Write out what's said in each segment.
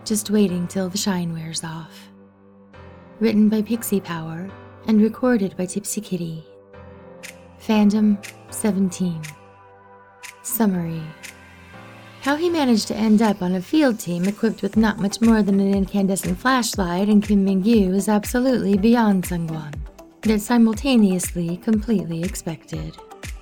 just waiting till the shine wears off. Written by Pixie Power and recorded by Tipsy Kitty. Fandom 17. Summary. How he managed to end up on a field team equipped with not much more than an incandescent flashlight and Kim Mingyu is absolutely beyond Seungwon, yet simultaneously completely expected.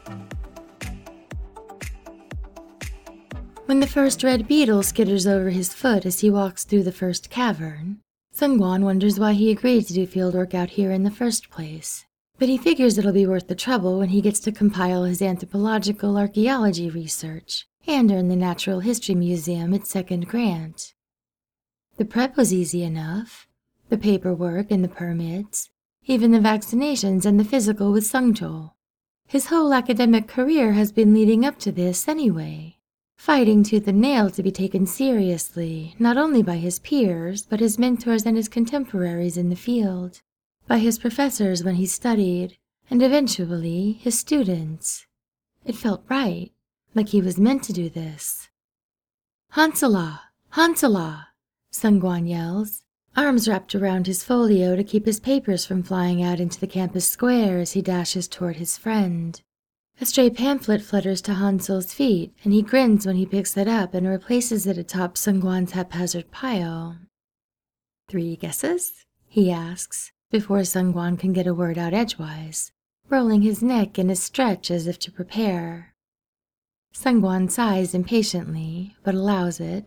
When the first red beetle skitters over his foot as he walks through the first cavern, Seungwon wonders why he agreed to do field work out here in the first place. But he figures it'll be worth the trouble when he gets to compile his anthropological archaeology research and earn the Natural History Museum its second grant. The prep was easy enough. The paperwork and the permits, even the vaccinations and the physical with Sungchul. His whole academic career has been leading up to this anyway. Fighting tooth and nail to be taken seriously, not only by his peers, but his mentors and his contemporaries in the field, by his professors when he studied, and eventually his students. It felt right, like he was meant to do this. "Hansala! Hansala!" Seungwon yells, arms wrapped around his folio to keep his papers from flying out into the campus square as he dashes toward his friend. A stray pamphlet flutters to Hansel's feet, and he grins when he picks it up and replaces it atop Seungwon's haphazard pile. "3 guesses?" he asks, before Seungwon can get a word out edgewise, rolling his neck in a stretch as if to prepare. Seungwon sighs impatiently, but allows it.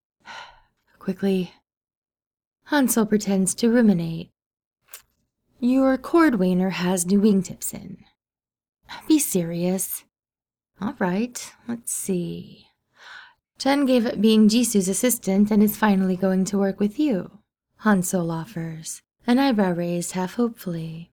Quickly. Hansel pretends to ruminate. "Your cordwainer has new wingtips in." "Be serious." "All right, let's see. Chen gave up being Jisu's assistant and is finally going to work with you," Hansel offers, an eyebrow raised half hopefully.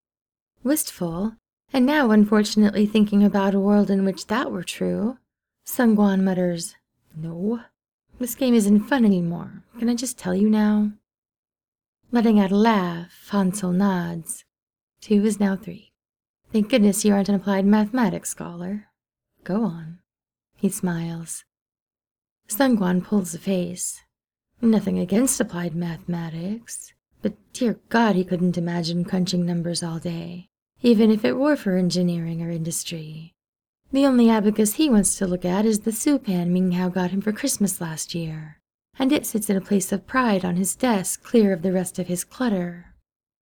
Wistful, and now unfortunately thinking about a world in which that were true, Seungwon mutters, "No, this game isn't fun anymore. Can I just tell you now?" Letting out a laugh, Hansel nods. 2 is now 3. "Thank goodness you aren't an applied mathematics scholar. Go on." He smiles. Seungwon pulls a face. Nothing against applied mathematics, but dear God he couldn't imagine crunching numbers all day, even if it were for engineering or industry. The only abacus he wants to look at is the soupan Minghao got him for Christmas last year, and it sits in a place of pride on his desk clear of the rest of his clutter.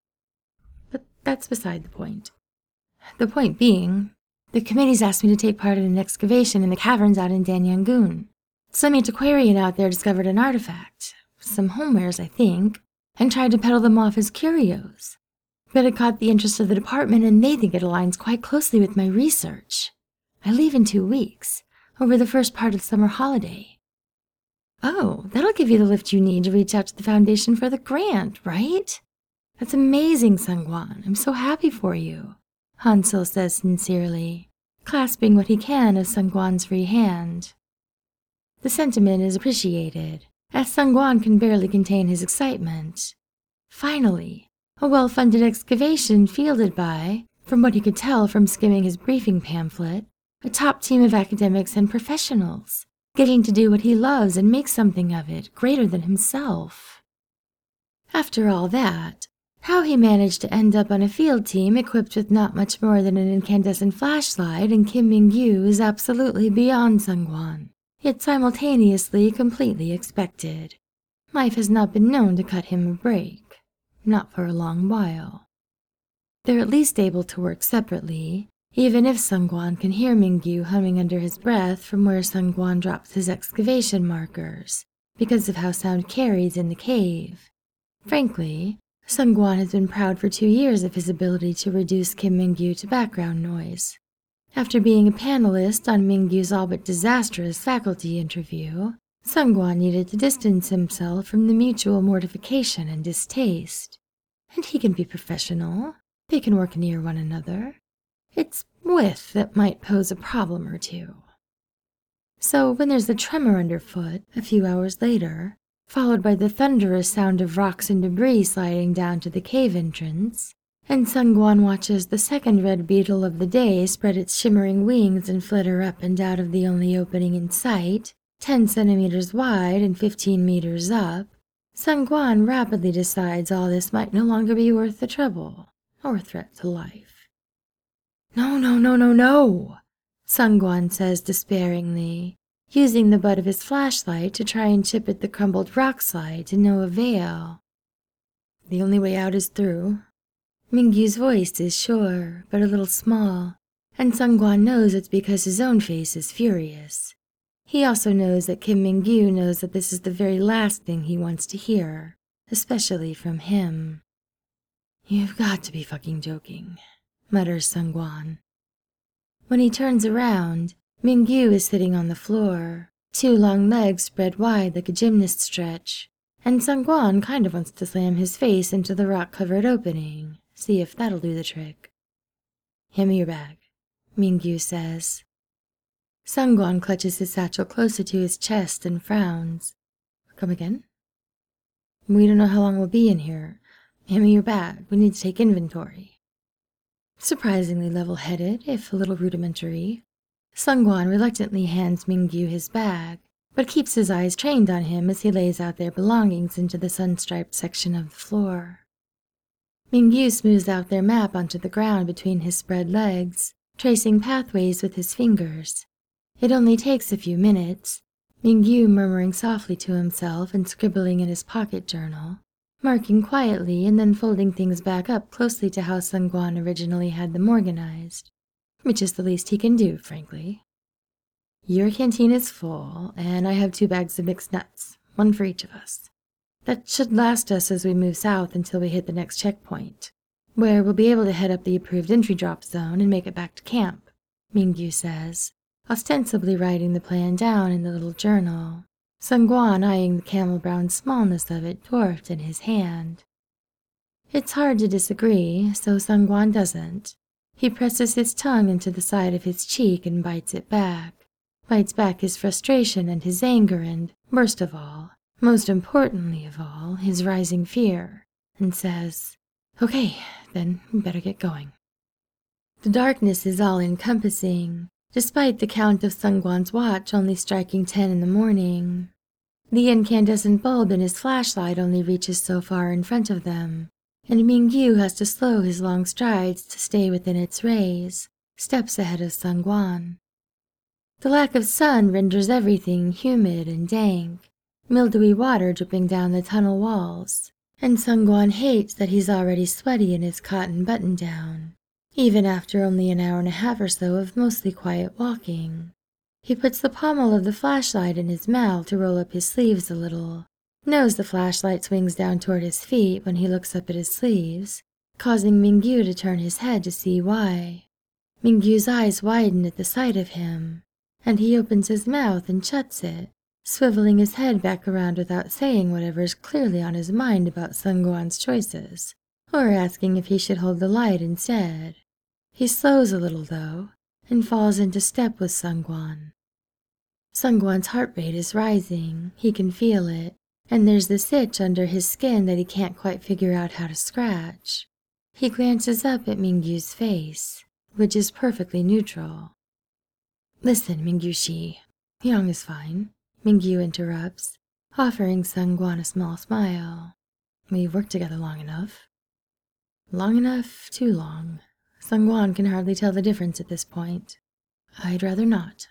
But that's beside the point. The point being, the committee's asked me to take part in an excavation in the caverns out in Danyangun. Some antiquarian out there discovered an artifact, some homewares I think, and tried to peddle them off as curios. But it caught the interest of the department and they think it aligns quite closely with my research. I leave in 2 weeks, over the first part of the summer holiday. "Oh, that'll give you the lift you need to reach out to the foundation for the grant, right? That's amazing, Seungwon. I'm so happy for you," Hansel says sincerely, clasping what he can of Seungwon's free hand. The sentiment is appreciated, as Seungwon can barely contain his excitement. Finally, a well-funded excavation fielded by, from what he could tell from skimming his briefing pamphlet, a top team of academics and professionals, getting to do what he loves and make something of it greater than himself. After all that, how he managed to end up on a field team equipped with not much more than an incandescent flashlight and Kim Mingyu is absolutely beyond Seungwon, yet simultaneously completely expected. Life has not been known to cut him a break, not for a long while. They're at least able to work separately, even if Seungwon can hear Mingyu humming under his breath from where Seungwon drops his excavation markers, because of how sound carries in the cave. Frankly, Seungwon has been proud for 2 years of his ability to reduce Kim Mingyu to background noise. After being a panelist on Mingyu's all but disastrous faculty interview, Seungwon needed to distance himself from the mutual mortification and distaste. And he can be professional. They can work near one another. It's width that might pose a problem or two. So when there's a tremor underfoot a few hours later, followed by the thunderous sound of rocks and debris sliding down to the cave entrance, and Seungwon watches the second red beetle of the day spread its shimmering wings and flitter up and out of the only opening in sight, 10 centimeters wide and 15 meters up, Sun Quan rapidly decides all this might no longer be worth the trouble or threat to life. No, no, no, no, no, Sun Quan says despairingly, using the butt of his flashlight to try and chip at the crumbled rock slide to no avail. The only way out is through. Mingyu's voice is sure, but a little small, and Sun Quan knows it's because his own face is furious. He also knows that Kim Mingyu knows that this is the very last thing he wants to hear, especially from him. You've got to be fucking joking, mutters Sun Quan. When he turns around, Mingyu is sitting on the floor, 2 long legs spread wide like a gymnast stretch, and Sun Quan kind of wants to slam his face into the rock-covered opening, see if that'll do the trick. Hand me your bag, Mingyu says. Sun Quan clutches his satchel closer to his chest and frowns. Come again? We don't know how long we'll be in here. Hand me your bag. We need to take inventory. Surprisingly level-headed, if a little rudimentary, Sun Quan reluctantly hands Mingyu his bag, but keeps his eyes trained on him as he lays out their belongings into the sun-striped section of the floor. Mingyu smooths out their map onto the ground between his spread legs, tracing pathways with his fingers. It only takes a few minutes, Mingyu murmuring softly to himself and scribbling in his pocket journal, marking quietly and then folding things back up closely to how Sun Quan originally had them organized, which is the least he can do, frankly. Your canteen is full, and I have 2 bags of mixed nuts, 1 for each of us. That should last us as we move south until we hit the next checkpoint, where we'll be able to head up the approved entry drop zone and make it back to camp, Mingyu says, ostensibly writing the plan down in the little journal, Sun Quan eyeing the camel-brown smallness of it dwarfed in his hand. It's hard to disagree, so Sun Quan doesn't. He presses his tongue into the side of his cheek and bites it back. Bites back his frustration and his anger and, worst of all, most importantly of all, his rising fear, and says, Okay, then we better get going. The darkness is all-encompassing, despite the count of Sun Quan's watch only striking 10 in the morning. The incandescent bulb in his flashlight only reaches so far in front of them, and Mingyu has to slow his long strides to stay within its rays, steps ahead of Sun Quan. The lack of sun renders everything humid and dank, mildewy water dripping down the tunnel walls, and Sun Quan hates that he's already sweaty in his cotton button-down, even after only an hour and a half or so of mostly quiet walking. He puts the pommel of the flashlight in his mouth to roll up his sleeves a little, knows the flashlight swings down toward his feet when he looks up at his sleeves, causing Mingyu to turn his head to see why. Mingyu's eyes widen at the sight of him, and he opens his mouth and shuts it, swiveling his head back around without saying whatever is clearly on his mind about Sun Quan's choices, or asking if he should hold the light instead. He slows a little, though, and falls into step with Sun Quan. Sun Quan's heart rate is rising, he can feel it, and there's this itch under his skin that he can't quite figure out how to scratch. He glances up at Mingyu's face, which is perfectly neutral. Listen, Mingyu-shi. Young is fine, Mingyu interrupts, offering Sun Quan a small smile. We've worked together long enough. Long enough, too long. Sun Quan can hardly tell the difference at this point. I'd rather not.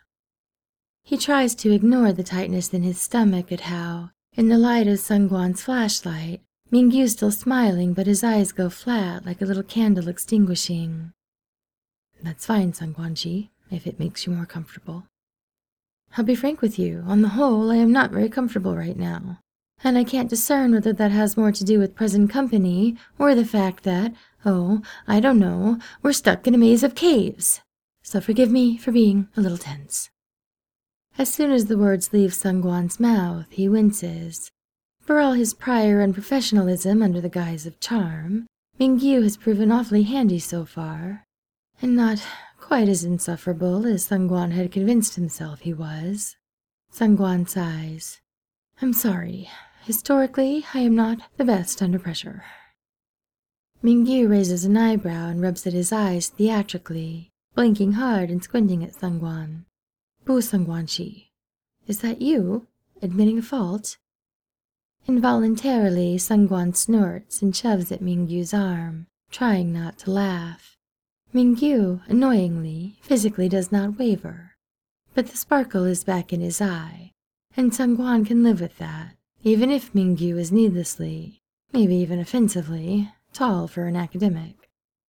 He tries to ignore the tightness in his stomach at how, in the light of Sun Quan's flashlight, Mingyu's still smiling, but his eyes go flat like a little candle extinguishing. That's fine, Sun Quan-chi, if it makes you more comfortable. I'll be frank with you, on the whole, I am not very comfortable right now, and I can't discern whether that has more to do with present company or the fact that, I don't know, we're stuck in a maze of caves. So forgive me for being a little tense. As soon as the words leave Sun Quan's mouth, he winces. For all his prior unprofessionalism under the guise of charm, Mingyu has proven awfully handy so far, and not quite as insufferable as Sun Quan had convinced himself he was. Sun Quan sighs. I'm sorry. Historically, I am not the best under pressure. Mingyu raises an eyebrow and rubs at his eyes theatrically, blinking hard and squinting at Sun Quan. Bu Sun Quan-chi. Is that you? Admitting a fault? Involuntarily, Sungguan snorts and shoves at Mingyu's arm, trying not to laugh. Mingyu, annoyingly, physically does not waver. But the sparkle is back in his eye, and Sungguan can live with that, even if Mingyu is needlessly, maybe even offensively, tall for an academic.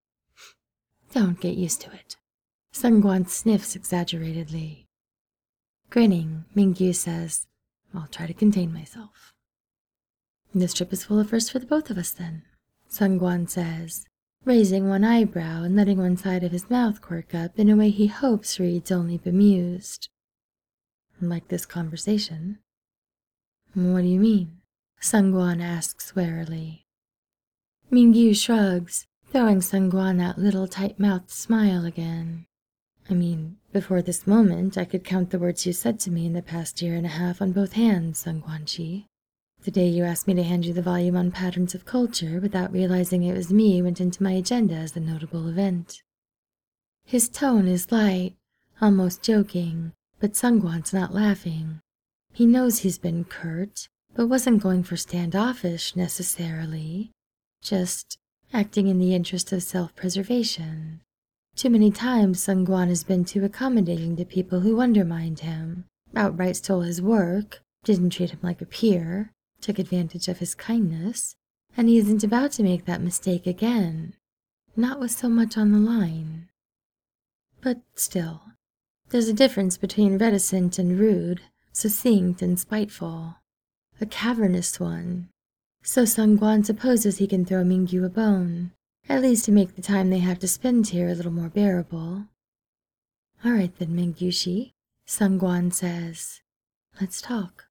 Don't get used to it. Sungguan sniffs exaggeratedly. Grinning, Mingyu says, I'll try to contain myself. This trip is full of firsts for the both of us then, Sungguan says, raising one eyebrow and letting one side of his mouth quirk up in a way he hopes reads only bemused. Like this conversation. What do you mean? Sungguan asks warily. Mingyu shrugs, throwing Sungguan that little tight-mouthed smile again. I mean, before this moment, I could count the words you said to me in the past year and a half on both hands, Sungguan-chi. The day you asked me to hand you the volume on patterns of culture without realizing it was me went into my agenda as the notable event. His tone is light, almost joking, but Sungguan's not laughing. He knows he's been curt, but wasn't going for standoffish necessarily, just acting in the interest of self-preservation. Too many times Sungguan has been too accommodating to people who undermined him, outright stole his work, didn't treat him like a peer, took advantage of his kindness, and he isn't about to make that mistake again, not with so much on the line. But still, there's a difference between reticent and rude, succinct and spiteful, a cavernous one. So Sungguan supposes he can throw Mingyu a bone, at least to make the time they have to spend here a little more bearable. All right then, Mingyu-shi, Sungguan says. Let's talk.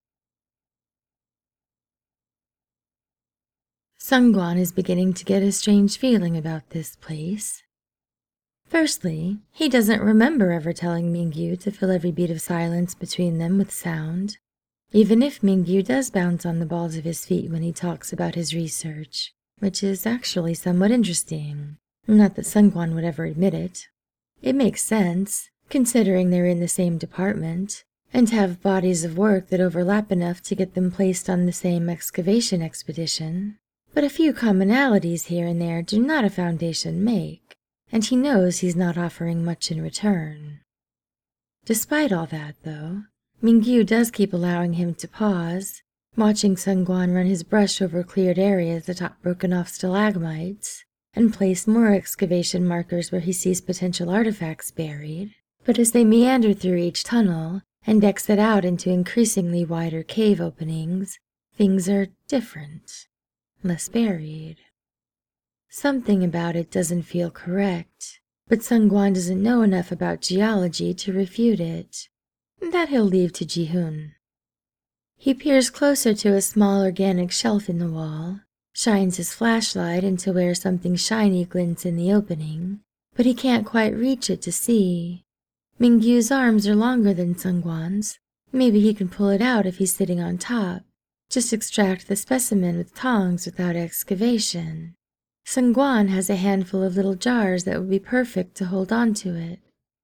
Sungguan is beginning to get a strange feeling about this place. Firstly, he doesn't remember ever telling Mingyu to fill every beat of silence between them with sound, even if Mingyu does bounce on the balls of his feet when he talks about his research, which is actually somewhat interesting. Not that Sungguan would ever admit it. It makes sense, considering they're in the same department, and have bodies of work that overlap enough to get them placed on the same excavation expedition. But a few commonalities here and there do not a foundation make, and he knows he's not offering much in return. Despite all that, though, Mingyu does keep allowing him to pause, watching Sungguan run his brush over cleared areas atop broken-off stalagmites, and place more excavation markers where he sees potential artifacts buried. But as they meander through each tunnel and exit out into increasingly wider cave openings, things are different, less buried. Something about it doesn't feel correct, but Sungguan doesn't know enough about geology to refute it. That he'll leave to Ji-hoon. He peers closer to a small organic shelf in the wall, shines his flashlight into where something shiny glints in the opening, but he can't quite reach it to see. Mingyu's arms are longer than Sungguan's. Maybe he can pull it out if he's sitting on top. Just extract the specimen with tongs without excavation. Sungguan has a handful of little jars that would be perfect to hold on to it.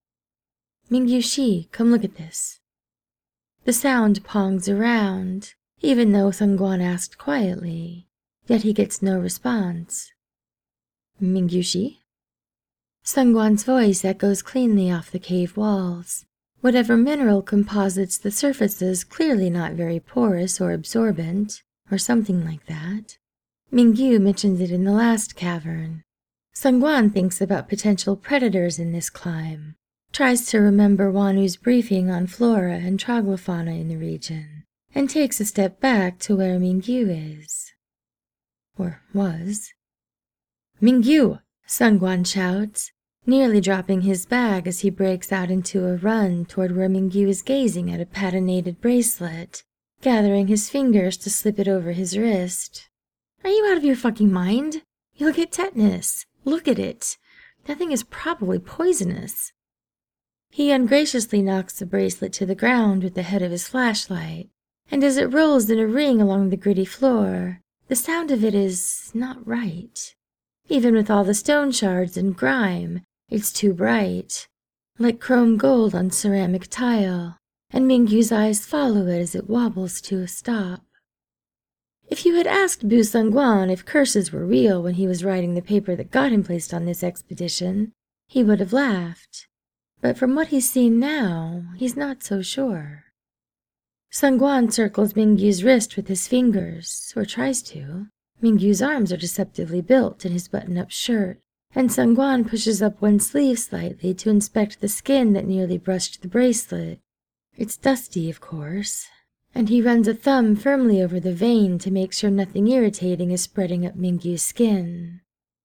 Mingyu-shi, come look at this. The sound pongs around, even though Sungguan asked quietly, yet he gets no response. Mingyu-shi? Sungguan's voice echoes cleanly off the cave walls. Whatever mineral composites the surfaces clearly not very porous or absorbent, or something like that. Mingyu mentioned it in the last cavern. Sungguan thinks about potential predators in this climb, tries to remember Wanu's briefing on flora and troglofauna in the region, and takes a step back to where Mingyu is. Or was. Mingyu! Sungguan shouts, nearly dropping his bag as he breaks out into a run toward where Mingyu is gazing at a patinated bracelet, gathering his fingers to slip it over his wrist. Are you out of your fucking mind? You'll get tetanus. Look at it. That thing is probably poisonous. He ungraciously knocks the bracelet to the ground with the head of his flashlight, and as it rolls in a ring along the gritty floor, the sound of it is not right. Even with all the stone shards and grime, it's too bright, like chrome gold on ceramic tile. and Mingyu's eyes follow it as it wobbles to a stop. If you had asked Bu Sangguan if curses were real when he was writing the paper that got him placed on this expedition, he would have laughed. But from what he's seen now, he's not so sure. Sangguan circles Mingyu's wrist with his fingers, or tries to. Mingyu's arms are deceptively built in his button-up shirt, and Sangguan pushes up one sleeve slightly to inspect the skin that nearly brushed the bracelet. It's dusty, of course, and he runs a thumb firmly over the vein to make sure nothing irritating is spreading up Mingyu's skin.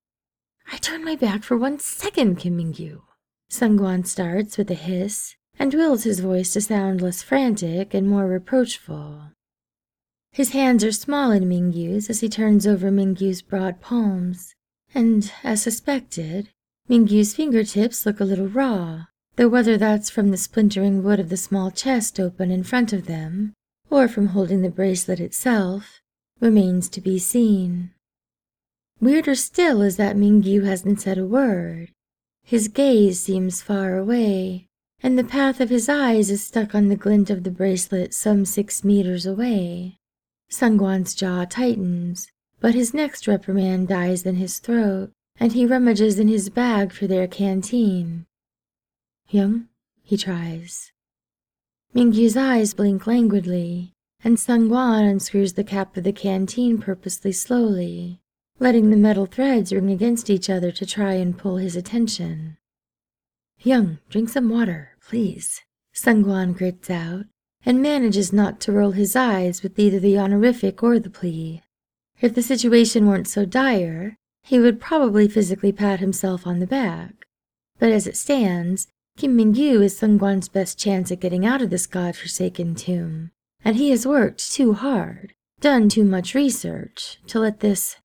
"I turned my back for 1 second, Kim Mingyu." Sangguan starts with a hiss, and wills his voice to sound less frantic and more reproachful. His hands are small in Mingyu's as he turns over Mingyu's broad palms, and, as suspected, Mingyu's fingertips look a little raw, though whether that's from the splintering wood of the small chest open in front of them, or from holding the bracelet itself, remains to be seen. Weirder still is that Mingyu hasn't said a word. His gaze seems far away, and the path of his eyes is stuck on the glint of the bracelet some 6 meters away. Sangguan's jaw tightens, but his next reprimand dies in his throat, and he rummages in his bag for their canteen. "Young?" he tries. Mingyu's eyes blink languidly, and Sangguan unscrews the cap of the canteen purposely slowly, letting the metal threads ring against each other to try and pull his attention. "Young, drink some water, please," Sangguan grits out, and manages not to roll his eyes with either the honorific or the plea. If the situation weren't so dire, he would probably physically pat himself on the back. But as it stands, Kim Mingyu is Sangguan's best chance at getting out of this godforsaken tomb, and he has worked too hard, done too much research, to let this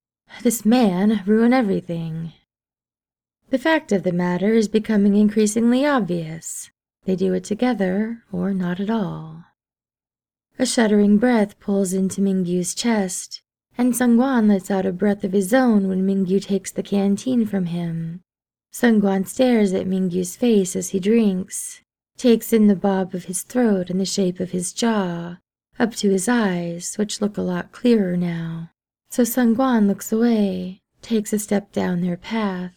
man ruin everything. The fact of the matter is becoming increasingly obvious. They do it together, or not at all. A shuddering breath pulls into Mingyu's chest, and Sangguan lets out a breath of his own when Mingyu takes the canteen from him. Sangguan stares at Mingyu's face as he drinks, takes in the bob of his throat and the shape of his jaw, up to his eyes, which look a lot clearer now. So Sangguan looks away, takes a step down their path.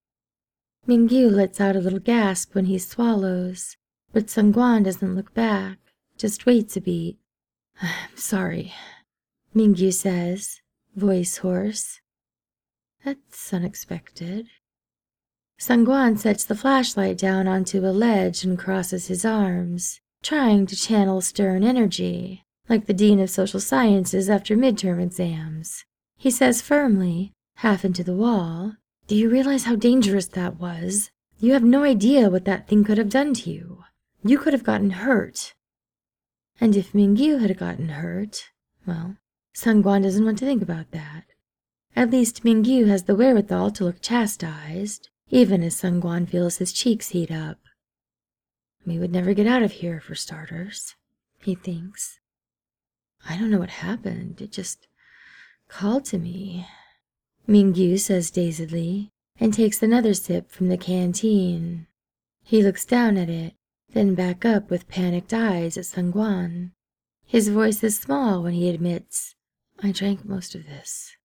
Mingyu lets out a little gasp when he swallows, but Sangguan doesn't look back, just waits a beat. "I'm sorry," Mingyu says, voice hoarse. "That's unexpected." Sangguan sets the flashlight down onto a ledge and crosses his arms, trying to channel stern energy, like the Dean of Social Sciences after midterm exams. He says firmly, half into the wall, "Do you realize how dangerous that was? You have no idea what that thing could have done to you. You could have gotten hurt." And if Mingyu had gotten hurt, well, Sangguan doesn't want to think about that. At least Mingyu has the wherewithal to look chastised, even as Sangguan feels his cheeks heat up. "We would never get out of here, for starters," he thinks. "I don't know what happened. It just called to me," Mingyu says dazedly, and takes another sip from the canteen. He looks down at it, then back up with panicked eyes at Sangguan. His voice is small when he admits, "I drank most of this."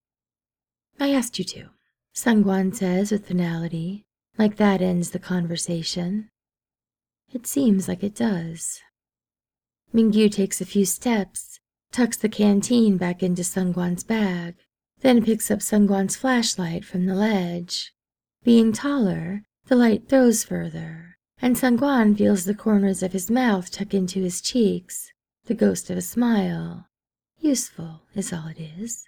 "I asked you to," Sangguan says with finality, like that ends the conversation. It seems like it does. Mingyu takes a few steps, tucks the canteen back into Sangguan's bag, then picks up Sangguan's flashlight from the ledge. Being taller, the light throws further, and Sangguan feels the corners of his mouth tuck into his cheeks, the ghost of a smile. Useful is all it is.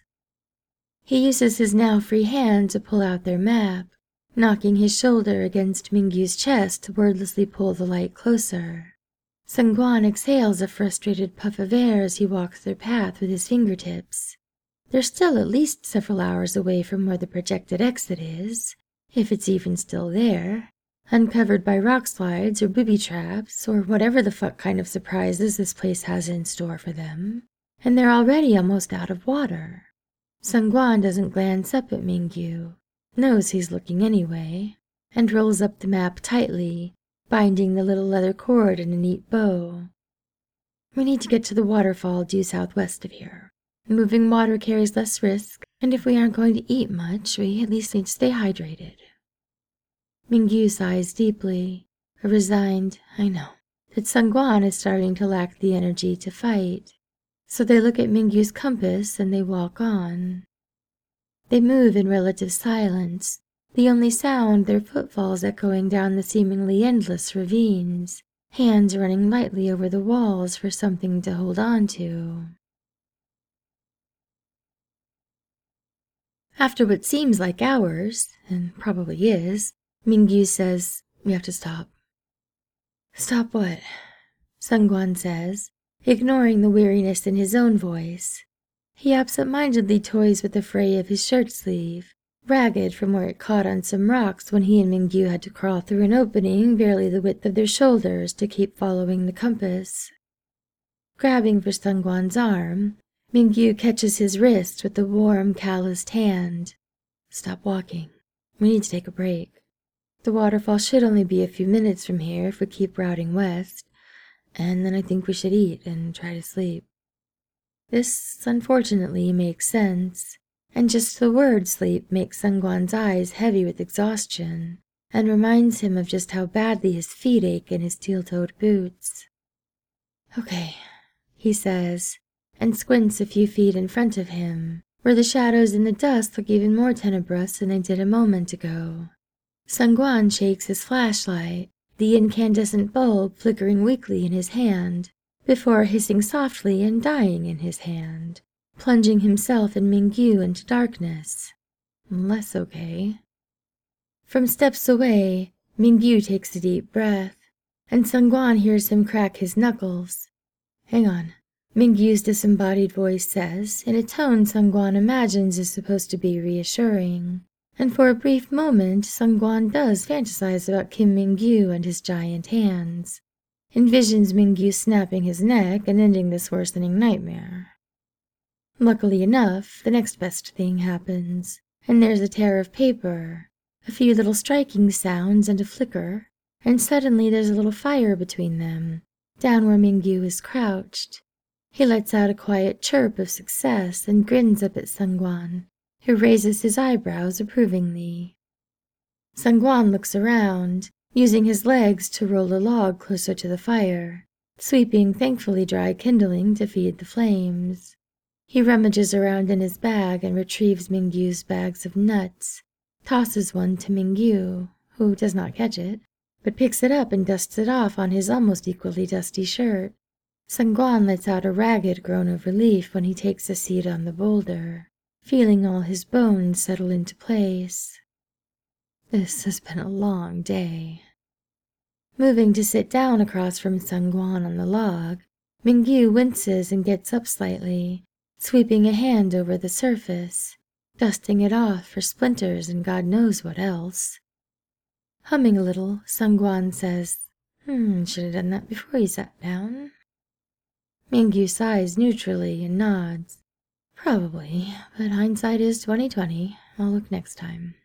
He uses his now free hand to pull out their map, knocking his shoulder against Mingyu's chest to wordlessly pull the light closer. Sangguan exhales a frustrated puff of air as he walks their path with his fingertips. They're still at least several hours away from where the projected exit is, if it's even still there, uncovered by rock slides or booby traps or whatever the fuck kind of surprises this place has in store for them, and they're already almost out of water. Sangguan doesn't glance up at Mingyu, knows he's looking anyway, and rolls up the map tightly, binding the little leather cord in a neat bow. We need to get to the waterfall due southwest of here. Moving water carries less risk, and if we aren't going to eat much, we at least need to stay hydrated. Mingyu sighs deeply, a resigned, I know, that Sungguan is starting to lack the energy to fight. So they look at Mingyu's compass and they walk on. They move in relative silence, the only sound their footfalls echoing down the seemingly endless ravines, hands running lightly over the walls for something to hold on to. After what seems like hours, and probably is, Mingyu says, "We have to stop." "Stop what?" Sungguan says, ignoring the weariness in his own voice. He absent-mindedly toys with the fray of his shirt sleeve, ragged from where it caught on some rocks when he and Mingyu had to crawl through an opening barely the width of their shoulders to keep following the compass. Grabbing for Sungguan's arm, Mingyu catches his wrist with a warm, calloused hand. "Stop walking. We need to take a break. The waterfall should only be a few minutes from here if we keep routing west, and then I think we should eat and try to sleep." This, unfortunately, makes sense, and just the word sleep makes Sungguan's eyes heavy with exhaustion, and reminds him of just how badly his feet ache in his steel-toed boots. "Okay," he says, and squints a few feet in front of him, where the shadows in the dust look even more tenebrous than they did a moment ago. Sungguan shakes his flashlight, the incandescent bulb flickering weakly in his hand, before hissing softly and dying in his hand, plunging himself and Mingyu into darkness. Less okay. From steps away, Mingyu takes a deep breath, and Sungguan hears him crack his knuckles. "Hang on," Mingyu's disembodied voice says, in a tone Sungguan imagines is supposed to be reassuring. And for a brief moment, Sungguan does fantasize about Kim Mingyu and his giant hands, envisions Mingyu snapping his neck and ending this worsening nightmare. Luckily enough, the next best thing happens, and there's a tear of paper, a few little striking sounds and a flicker, and suddenly there's a little fire between them, down where Mingyu is crouched. He lets out a quiet chirp of success and grins up at Sungguan, who raises his eyebrows approvingly. Sungguan looks around, using his legs to roll a log closer to the fire, sweeping thankfully dry kindling to feed the flames. He rummages around in his bag and retrieves Mingyu's bags of nuts, tosses one to Mingyu, who does not catch it, but picks it up and dusts it off on his almost equally dusty shirt. Sungguan lets out a ragged groan of relief when he takes a seat on the boulder, feeling all his bones settle into place. This has been a long day. Moving to sit down across from Sungguan on the log, Mingyu winces and gets up slightly, sweeping a hand over the surface, dusting it off for splinters and God knows what else. Humming a little, Sungguan says, "Should have done that before you sat down." Mingyu sighs neutrally and nods. "Probably, but hindsight is 20/20. I'll look next time."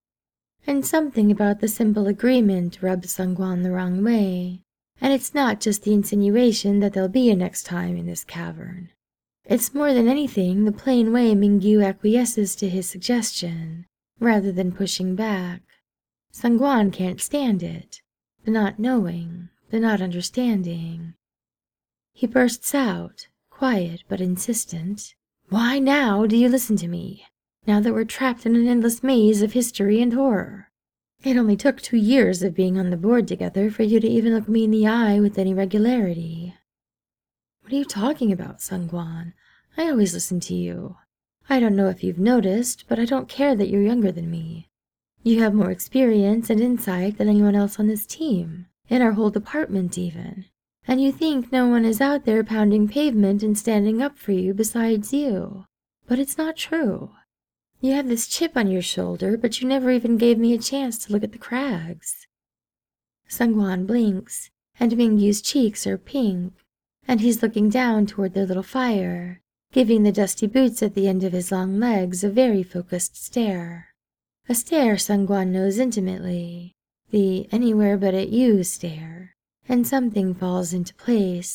And something about the simple agreement rubs Sungguan the wrong way, and it's not just the insinuation that there'll be a next time in this cavern. It's more than anything the plain way Mingyu acquiesces to his suggestion, rather than pushing back. Sungguan can't stand it, the not knowing, the not understanding. He bursts out, quiet but insistent. "Why now do you listen to me, now that we're trapped in an endless maze of history and horror? It only took 2 years of being on the board together for you to even look me in the eye with any regularity." "What are you talking about, Sungguan? I always listen to you. I don't know if you've noticed, but I don't care that you're younger than me. You have more experience and insight than anyone else on this team, in our whole department even. And you think no one is out there pounding pavement and standing up for you besides you. But it's not true. You have this chip on your shoulder, but you never even gave me a chance to look at the crags." Sungguan blinks, and Mingyu's cheeks are pink, and he's looking down toward their little fire, giving the dusty boots at the end of his long legs a very focused stare. A stare Sungguan knows intimately, the anywhere but at you stare. And something falls into place,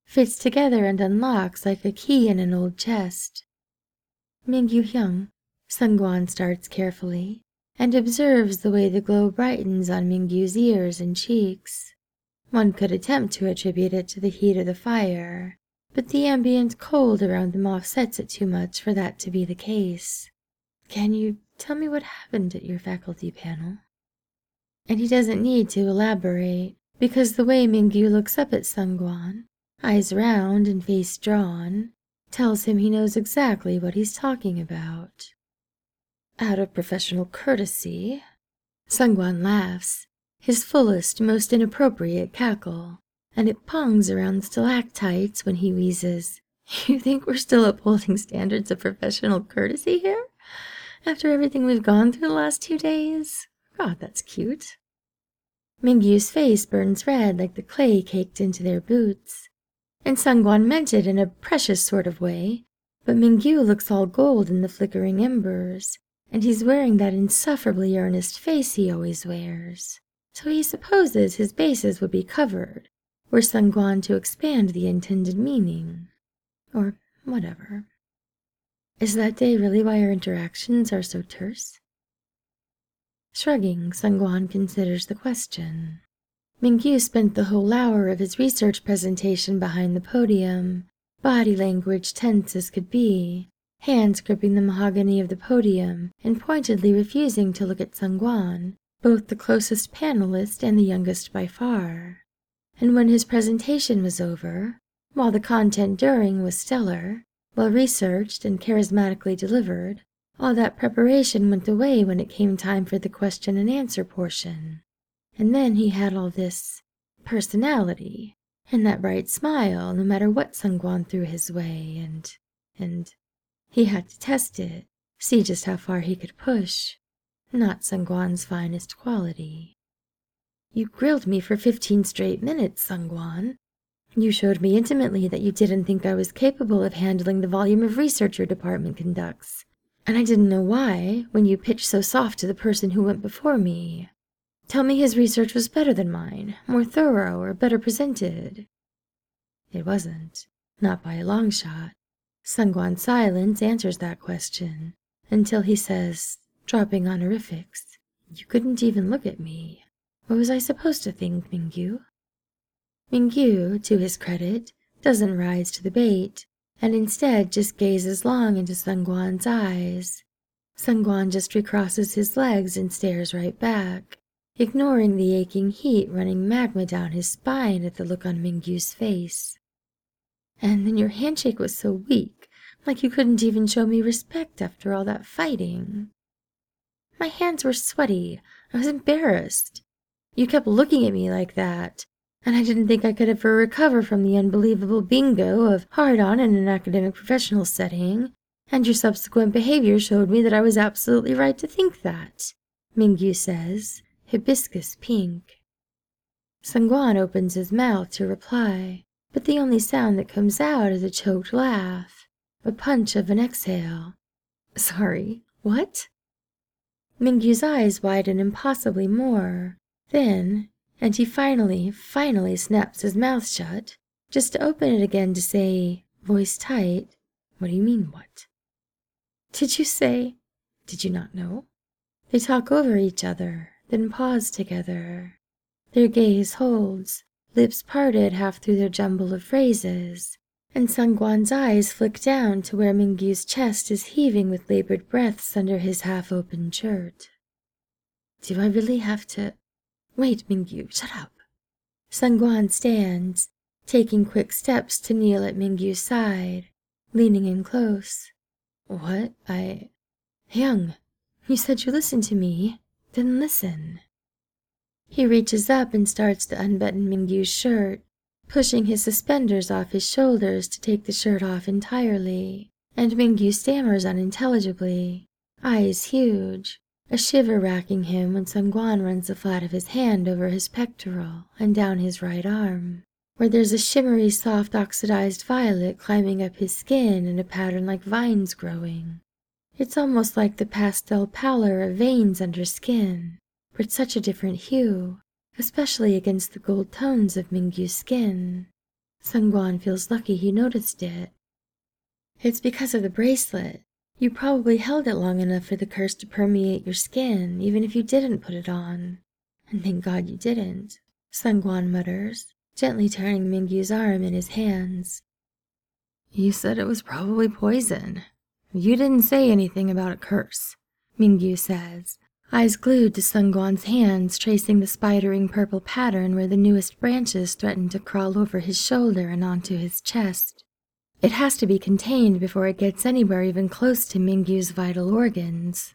fits together and unlocks like a key in an old chest. Mingyu Hyung, Sungwon starts carefully and observes the way the glow brightens on Mingyu's ears and cheeks. One could attempt to attribute it to the heat of the fire, but the ambient cold around them offsets it too much for that to be the case. Can you tell me what happened at your faculty panel? And he doesn't need to elaborate, because the way Mingyu looks up at Sungwon, eyes round and face drawn, tells him he knows exactly what he's talking about. Out of professional courtesy, Sungwon laughs, his fullest, most inappropriate cackle, and it pongs around the stalactites when he wheezes, "You think we're still upholding standards of professional courtesy here? After everything we've gone through the last 2 days? God, that's cute." Mingyu's face burns red like the clay caked into their boots, and Sungwon meant it in a precious sort of way, but Mingyu looks all gold in the flickering embers, and he's wearing that insufferably earnest face he always wears. So he supposes his bases would be covered, were Sungwon to expand the intended meaning. Or whatever. Is that day really why our interactions are so terse? Shrugging, Sungwon considers the question. Mingyu spent the whole hour of his research presentation behind the podium, body language tense as could be, hands gripping the mahogany of the podium and pointedly refusing to look at Sungwon, both the closest panelist and the youngest by far. And when his presentation was over, while the content during was stellar, well-researched and charismatically delivered, all that preparation went away when it came time for the question and answer portion. And then he had all this personality, and that bright smile no matter what Sungwon threw his way, and he had to test it, see just how far he could push. Not Sungwon's finest quality. "You grilled me for 15 straight minutes, Sungwon. You showed me intimately that you didn't think I was capable of handling the volume of research your department conducts, and I didn't know why when you pitched so soft to the person who went before me. Tell me his research was better than mine, more thorough or better presented." It wasn't, not by a long shot. Sungwon's silence answers that question, until he says, dropping honorifics, "You couldn't even look at me. What was I supposed to think, Mingyu?" Mingyu, to his credit, doesn't rise to the bait, and instead just gazes long into Sungwon's eyes. Sungwon just recrosses his legs and stares right back, ignoring the aching heat running magma down his spine at the look on Mingyu's face. "And then your handshake was so weak, like you couldn't even show me respect after all that fighting." "My hands were sweaty. I was embarrassed. You kept looking at me like that, and I didn't think I could ever recover from the unbelievable bingo of hard-on in an academic professional setting, and your subsequent behavior showed me that I was absolutely right to think that," Mingyu says, hibiscus pink. Sungwon opens his mouth to reply, but the only sound that comes out is a choked laugh, a punch of an exhale. "Sorry, what?" Mingyu's eyes widen impossibly more. Then, and he finally snaps his mouth shut, just to open it again to say, voice tight, "What do you mean, what?" Did you not know?" They talk over each other, then pause together. Their gaze holds, lips parted half through their jumble of phrases, and Sungwon's eyes flick down to where Mingyu's chest is heaving with labored breaths under his half-opened shirt. "Do I really have to—" "Wait, Mingyu, shut up." Sungwon stands, taking quick steps to kneel at Mingyu's side, leaning in close. "What? Hyung, you said you listened to me. Then listen." He reaches up and starts to unbutton Mingyu's shirt, pushing his suspenders off his shoulders to take the shirt off entirely, and Mingyu stammers unintelligibly, eyes huge, a shiver racking him when Sungwon runs the flat of his hand over his pectoral and down his right arm, where there's a shimmery soft oxidized violet climbing up his skin in a pattern like vines growing. It's almost like the pastel pallor of veins under skin, but such a different hue, especially against the gold tones of Mingyu's skin. Sungwon feels lucky he noticed it. It's because of the bracelet. You probably held it long enough for the curse to permeate your skin, even if you didn't put it on. And thank God you didn't, Sungwon mutters, gently turning Mingyu's arm in his hands. You said it was probably poison. You didn't say anything about a curse, Mingyu says, eyes glued to Sungwon's hands, tracing the spidering purple pattern where the newest branches threaten to crawl over his shoulder and onto his chest. It has to be contained before it gets anywhere even close to Mingyu's vital organs.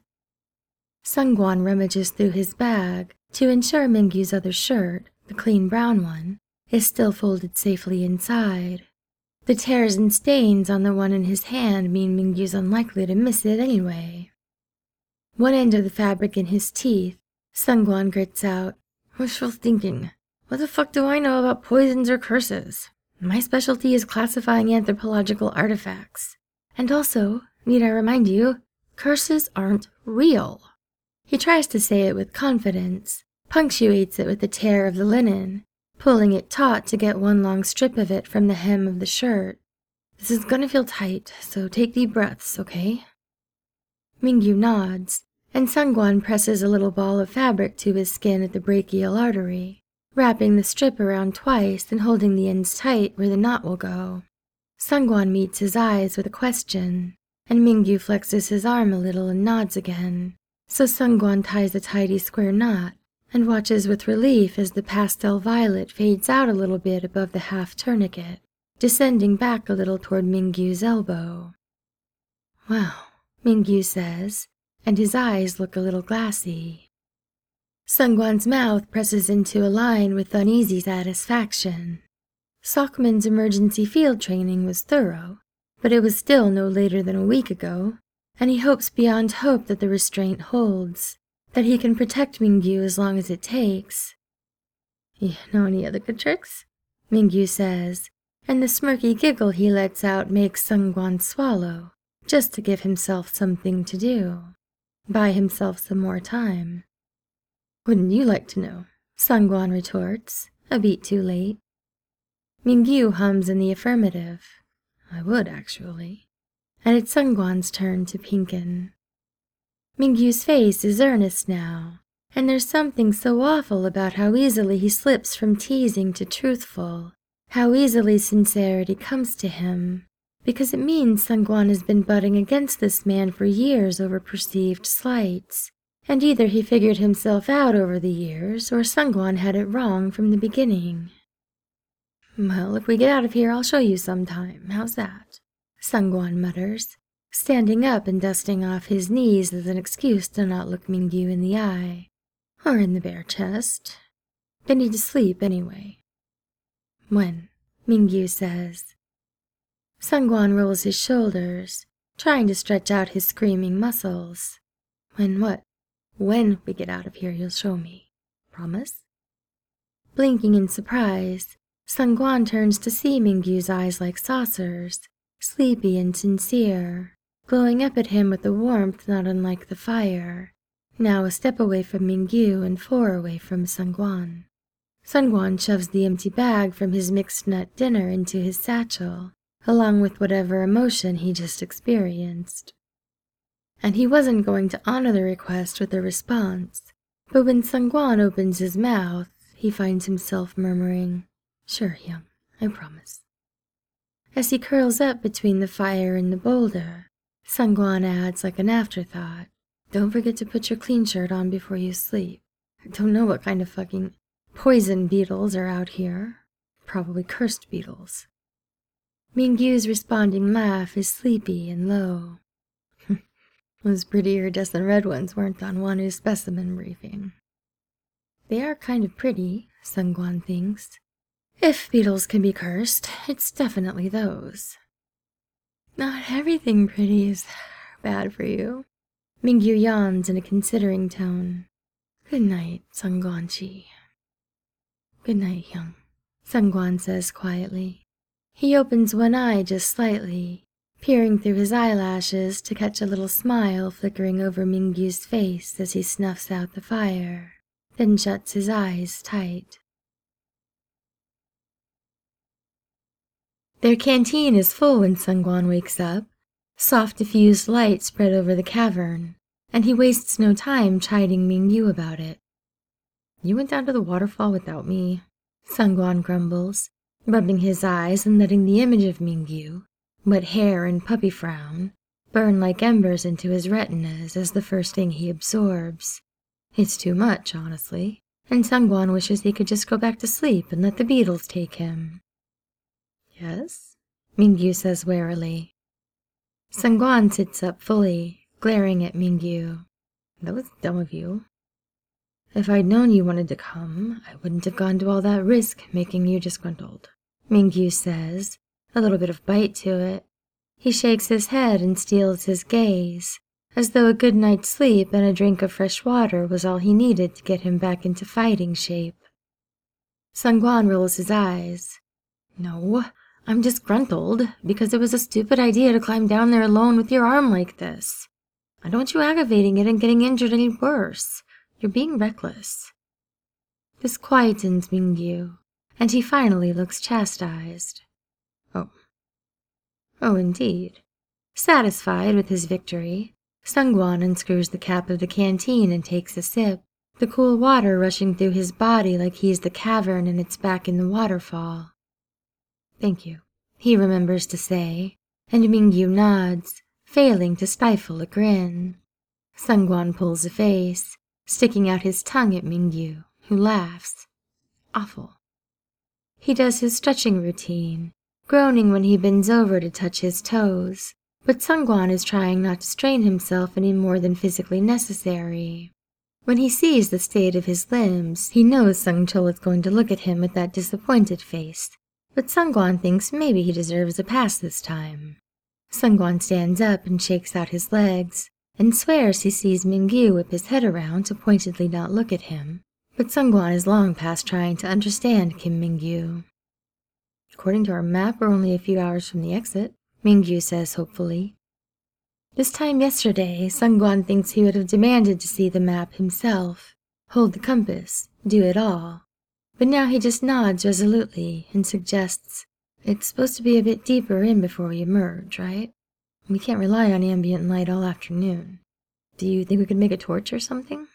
Sungwon rummages through his bag to ensure Mingyu's other shirt, the clean brown one, is still folded safely inside. The tears and stains on the one in his hand mean Mingyu's unlikely to miss it anyway. One end of the fabric in his teeth, Sungwon grits out, "Wishful thinking. What the fuck do I know about poisons or curses? My specialty is classifying anthropological artifacts. And also, need I remind you, curses aren't real." He tries to say it with confidence, punctuates it with the tear of the linen, pulling it taut to get one long strip of it from the hem of the shirt. "This is gonna feel tight, so take deep breaths, okay?" Mingyu nods, and Sungwon presses a little ball of fabric to his skin at the brachial artery, wrapping the strip around twice and holding the ends tight where the knot will go. Sungwon meets his eyes with a question, and Mingyu flexes his arm a little and nods again, so Sungwon ties a tidy square knot and watches with relief as the pastel violet fades out a little bit above the half tourniquet, descending back a little toward Mingyu's elbow. "Wow," Mingyu says, and his eyes look a little glassy. Sungwon's mouth presses into a line with uneasy satisfaction. Sockman's emergency field training was thorough, but it was still no later than a week ago, and he hopes beyond hope that the restraint holds, that he can protect Mingyu as long as it takes. "You know any other good tricks?" Mingyu says, and the smirky giggle he lets out makes Sungwon swallow, just to give himself something to do. Buy himself some more time. "Wouldn't you like to know?" Sungwon retorts, a beat too late. Mingyu hums in the affirmative. "I would, actually." And it's Sungwon's turn to pinken. Mingyu's face is earnest now, and there's something so awful about how easily he slips from teasing to truthful, how easily sincerity comes to him, because it means Sungwon has been butting against this man for years over perceived slights, and either he figured himself out over the years, or Sungwon had it wrong from the beginning. "Well, if we get out of here, I'll show you sometime. How's that?" Sungwon mutters, standing up and dusting off his knees as an excuse to not look Mingyu in the eye. Or in the bare chest. They need to sleep anyway. "When?" Mingyu says. Sungwon rolls his shoulders, trying to stretch out his screaming muscles. "When what?" "When we get out of here, you'll show me. Promise?" Blinking in surprise, Sungwon turns to see Mingyu's eyes like saucers, sleepy and sincere, glowing up at him with a warmth not unlike the fire, now a step away from Mingyu and 4 away from Sungwon. Sungwon shoves the empty bag from his mixed nut dinner into his satchel, along with whatever emotion he just experienced. And he wasn't going to honor the request with a response, but when Sungwon opens his mouth, he finds himself murmuring, "Sure, Young, I promise." As he curls up between the fire and the boulder, Sungwon adds like an afterthought, "Don't forget to put your clean shirt on before you sleep. I don't know what kind of fucking poison beetles are out here. Probably cursed beetles." Mingyu's responding laugh is sleepy and low. "Those pretty iridescent red ones weren't on Wanu's specimen briefing." They are kind of pretty, Sungwon thinks. If beetles can be cursed, it's definitely those. "Not everything pretty is bad for you." Mingyu yawns in a considering tone. "Good night, Sungwon-chi." "Good night, Young," Sungwon says quietly. He opens one eye just slightly, peering through his eyelashes to catch a little smile flickering over Mingyu's face as he snuffs out the fire, then shuts his eyes tight. Their canteen is full when Sungwon wakes up. Soft diffused light spread over the cavern, and he wastes no time chiding Mingyu about it. "You went down to the waterfall without me," Sungwon grumbles, rubbing his eyes and letting the image of Mingyu, wet hair and puppy frown, burn like embers into his retinas as the first thing he absorbs. It's too much, honestly, and Sungwon wishes he could just go back to sleep and let the beetles take him. "Yes?" Mingyu says warily. Sungwon sits up fully, glaring at Mingyu. "That was dumb of you. If I'd known you wanted to come, I wouldn't have gone to all that risk making you disgruntled," Mingyu says, a little bit of bite to it. He shakes his head and steals his gaze, as though a good night's sleep and a drink of fresh water was all he needed to get him back into fighting shape. Sungwon rolls his eyes. "No, I'm disgruntled because it was a stupid idea to climb down there alone with your arm like this. I don't want you aggravating it and getting injured any worse. You're being reckless." This quietens Mingyu, and he finally looks chastised. Oh, indeed. Satisfied with his victory, Sungwon unscrews the cap of the canteen and takes a sip, the cool water rushing through his body like he's the cavern and it's back in the waterfall. "Thank you," he remembers to say, and Mingyu nods, failing to stifle a grin. Sungwon pulls a face, sticking out his tongue at Mingyu, who laughs. Awful. He does his stretching routine, groaning when he bends over to touch his toes, but Sungwon is trying not to strain himself any more than physically necessary. When he sees the state of his limbs, he knows Sungchul is going to look at him with that disappointed face, but Sungwon thinks maybe he deserves a pass this time. Sungwon stands up and shakes out his legs, and swears he sees Mingyu whip his head around to pointedly not look at him, but Sungwon is long past trying to understand Kim Mingyu. "According to our map, we're only a few hours from the exit," Mingyu says hopefully. This time yesterday, Sungwon thinks he would have demanded to see the map himself, hold the compass, do it all. But now he just nods resolutely and suggests, "It's supposed to be a bit deeper in before we emerge, right? We can't rely on ambient light all afternoon. Do you think we could make a torch or something?"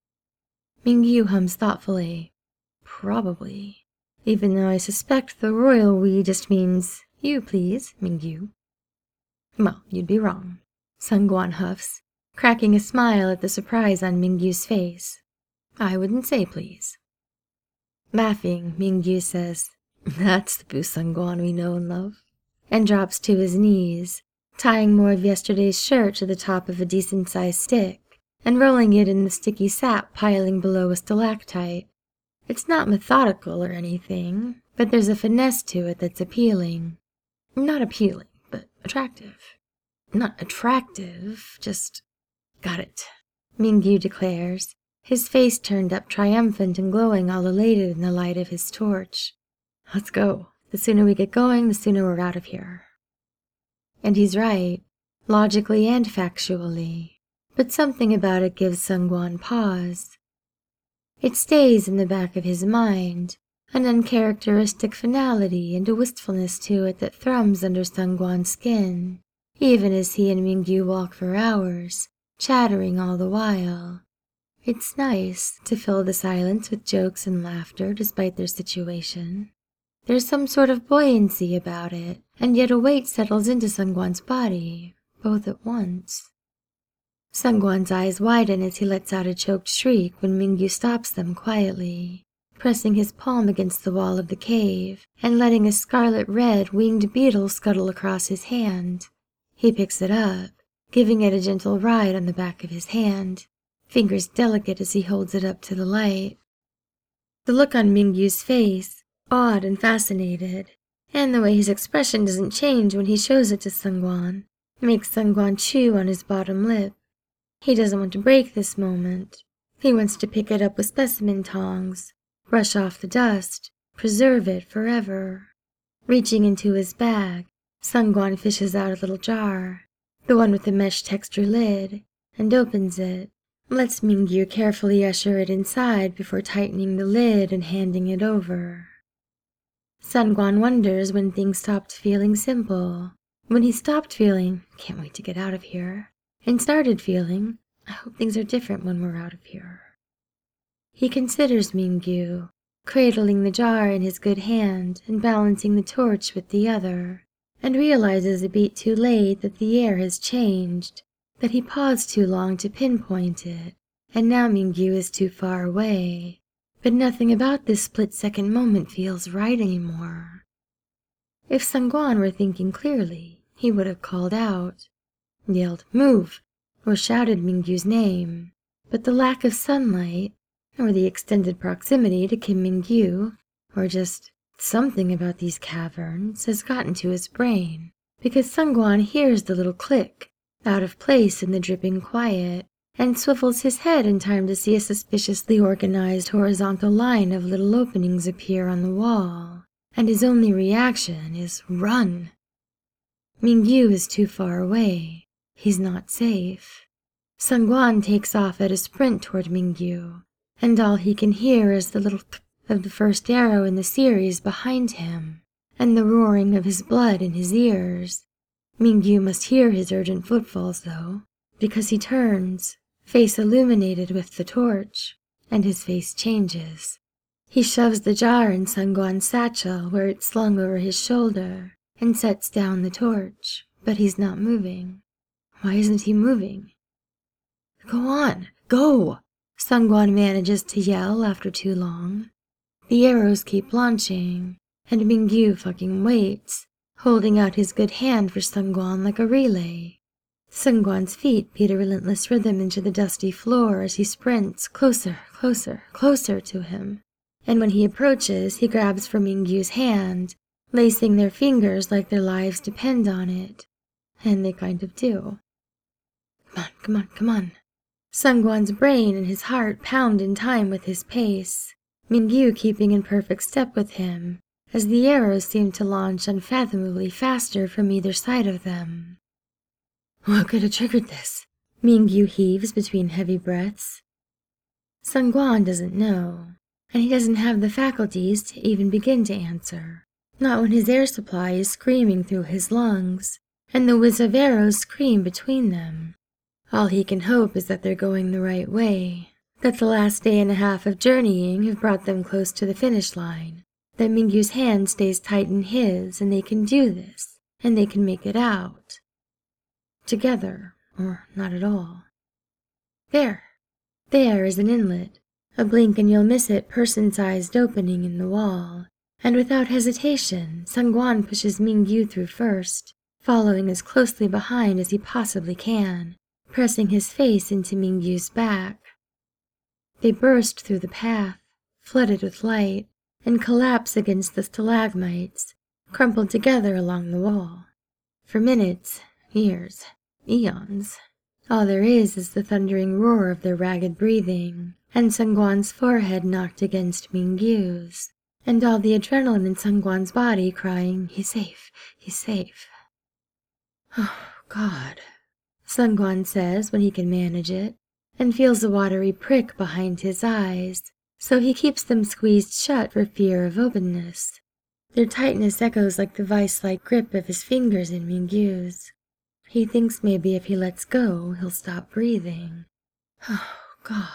Mingyu hums thoughtfully. "Probably. Even though I suspect the royal we just means, you please, Mingyu." "Well, you'd be wrong," Sungwon huffs, cracking a smile at the surprise on Mingyu's face. "I wouldn't say please." Laughing, Mingyu says, "That's the Boo Sungwon we know and love," and drops to his knees, tying more of yesterday's shirt to the top of a decent-sized stick, and rolling it in the sticky sap piling below a stalactite. It's not methodical or anything, but there's a finesse to it that's appealing. Not appealing, but attractive. Not attractive, just... "Got it," Mingyu declares, his face turned up triumphant and glowing all elated in the light of his torch. "Let's go. The sooner we get going, the sooner we're out of here." And he's right, logically and factually, but something about it gives Sungwon pause. It stays in the back of his mind, an uncharacteristic finality and a wistfulness to it that thrums under Sungwon's skin, even as he and Mingyu walk for hours, chattering all the while. It's nice to fill the silence with jokes and laughter despite their situation. There's some sort of buoyancy about it, and yet a weight settles into Sungwon's body, both at once. Sungwon's eyes widen as he lets out a choked shriek when Mingyu stops them quietly, pressing his palm against the wall of the cave and letting a scarlet-red winged beetle scuttle across his hand. He picks it up, giving it a gentle ride on the back of his hand, fingers delicate as he holds it up to the light. The look on Mingyu's face, odd and fascinated, and the way his expression doesn't change when he shows it to Sungwon, makes Sungwon chew on his bottom lip. He doesn't want to break this moment. He wants to pick it up with specimen tongs, brush off the dust, preserve it forever. Reaching into his bag, Sungwon fishes out a little jar, the one with the mesh-texture lid, and opens it, lets Mingyu carefully usher it inside before tightening the lid and handing it over. Sungwon wonders when things stopped feeling simple. When he stopped feeling, can't wait to get out of here, and started feeling, I hope things are different when we're out of here. He considers Mingyu, cradling the jar in his good hand and balancing the torch with the other, and realizes a beat too late that the air has changed, that he paused too long to pinpoint it, and now Mingyu is too far away. But nothing about this split-second moment feels right anymore. If Sungwon were thinking clearly, he would have called out, yelled, "Move!" or shouted Mingyu's name. But the lack of sunlight, or the extended proximity to Kim Mingyu, or just something about these caverns has gotten to his brain, because Sungwon hears the little click, out of place in the dripping quiet, and swivels his head in time to see a suspiciously organized horizontal line of little openings appear on the wall, and his only reaction is run. Mingyu is too far away. He's not safe. Sungwon takes off at a sprint toward Mingyu, and all he can hear is the little th of the first arrow in the series behind him, and the roaring of his blood in his ears. Mingyu must hear his urgent footfalls, though, because he turns, face illuminated with the torch, and his face changes. He shoves the jar in Sungwon's satchel where it's slung over his shoulder, and sets down the torch, but he's not moving. Why isn't he moving? "Go on, go!" Sungwon manages to yell after too long. The arrows keep launching, and Mingyu fucking waits, holding out his good hand for Sungwon like a relay. Sungwon's feet beat a relentless rhythm into the dusty floor as he sprints closer, closer, closer to him. And when he approaches, he grabs for Mingyu's hand, lacing their fingers like their lives depend on it. And they kind of do. Come on, come on, come on. Sungwon's brain and his heart pound in time with his pace, Mingyu keeping in perfect step with him, as the arrows seem to launch unfathomably faster from either side of them. What could have triggered this? Mingyu heaves between heavy breaths. Sungwon doesn't know, and he doesn't have the faculties to even begin to answer, not when his air supply is screaming through his lungs, and the whiz of arrows scream between them. All he can hope is that they're going the right way, that the last day and a half of journeying have brought them close to the finish line, that Mingyu's hand stays tight in his, and they can do this, and they can make it out. Together, or not at all. There is an inlet, a blink and you'll miss it person-sized opening in the wall, and without hesitation, Sungwon pushes Mingyu through first, following as closely behind as he possibly can, pressing his face into Mingyu's back. They burst through the path, flooded with light, and collapse against the stalagmites, crumpled together along the wall. For minutes, years, eons, all there is the thundering roar of their ragged breathing, and Sungwon's forehead knocked against Mingyu's, and all the adrenaline in Sungwon's body crying, "He's safe, he's safe." "Oh, God," Sungwon says when he can manage it, and feels a watery prick behind his eyes, so he keeps them squeezed shut for fear of openness. Their tightness echoes like the vice-like grip of his fingers in Mingyu's. He thinks maybe if he lets go, he'll stop breathing. Oh, God.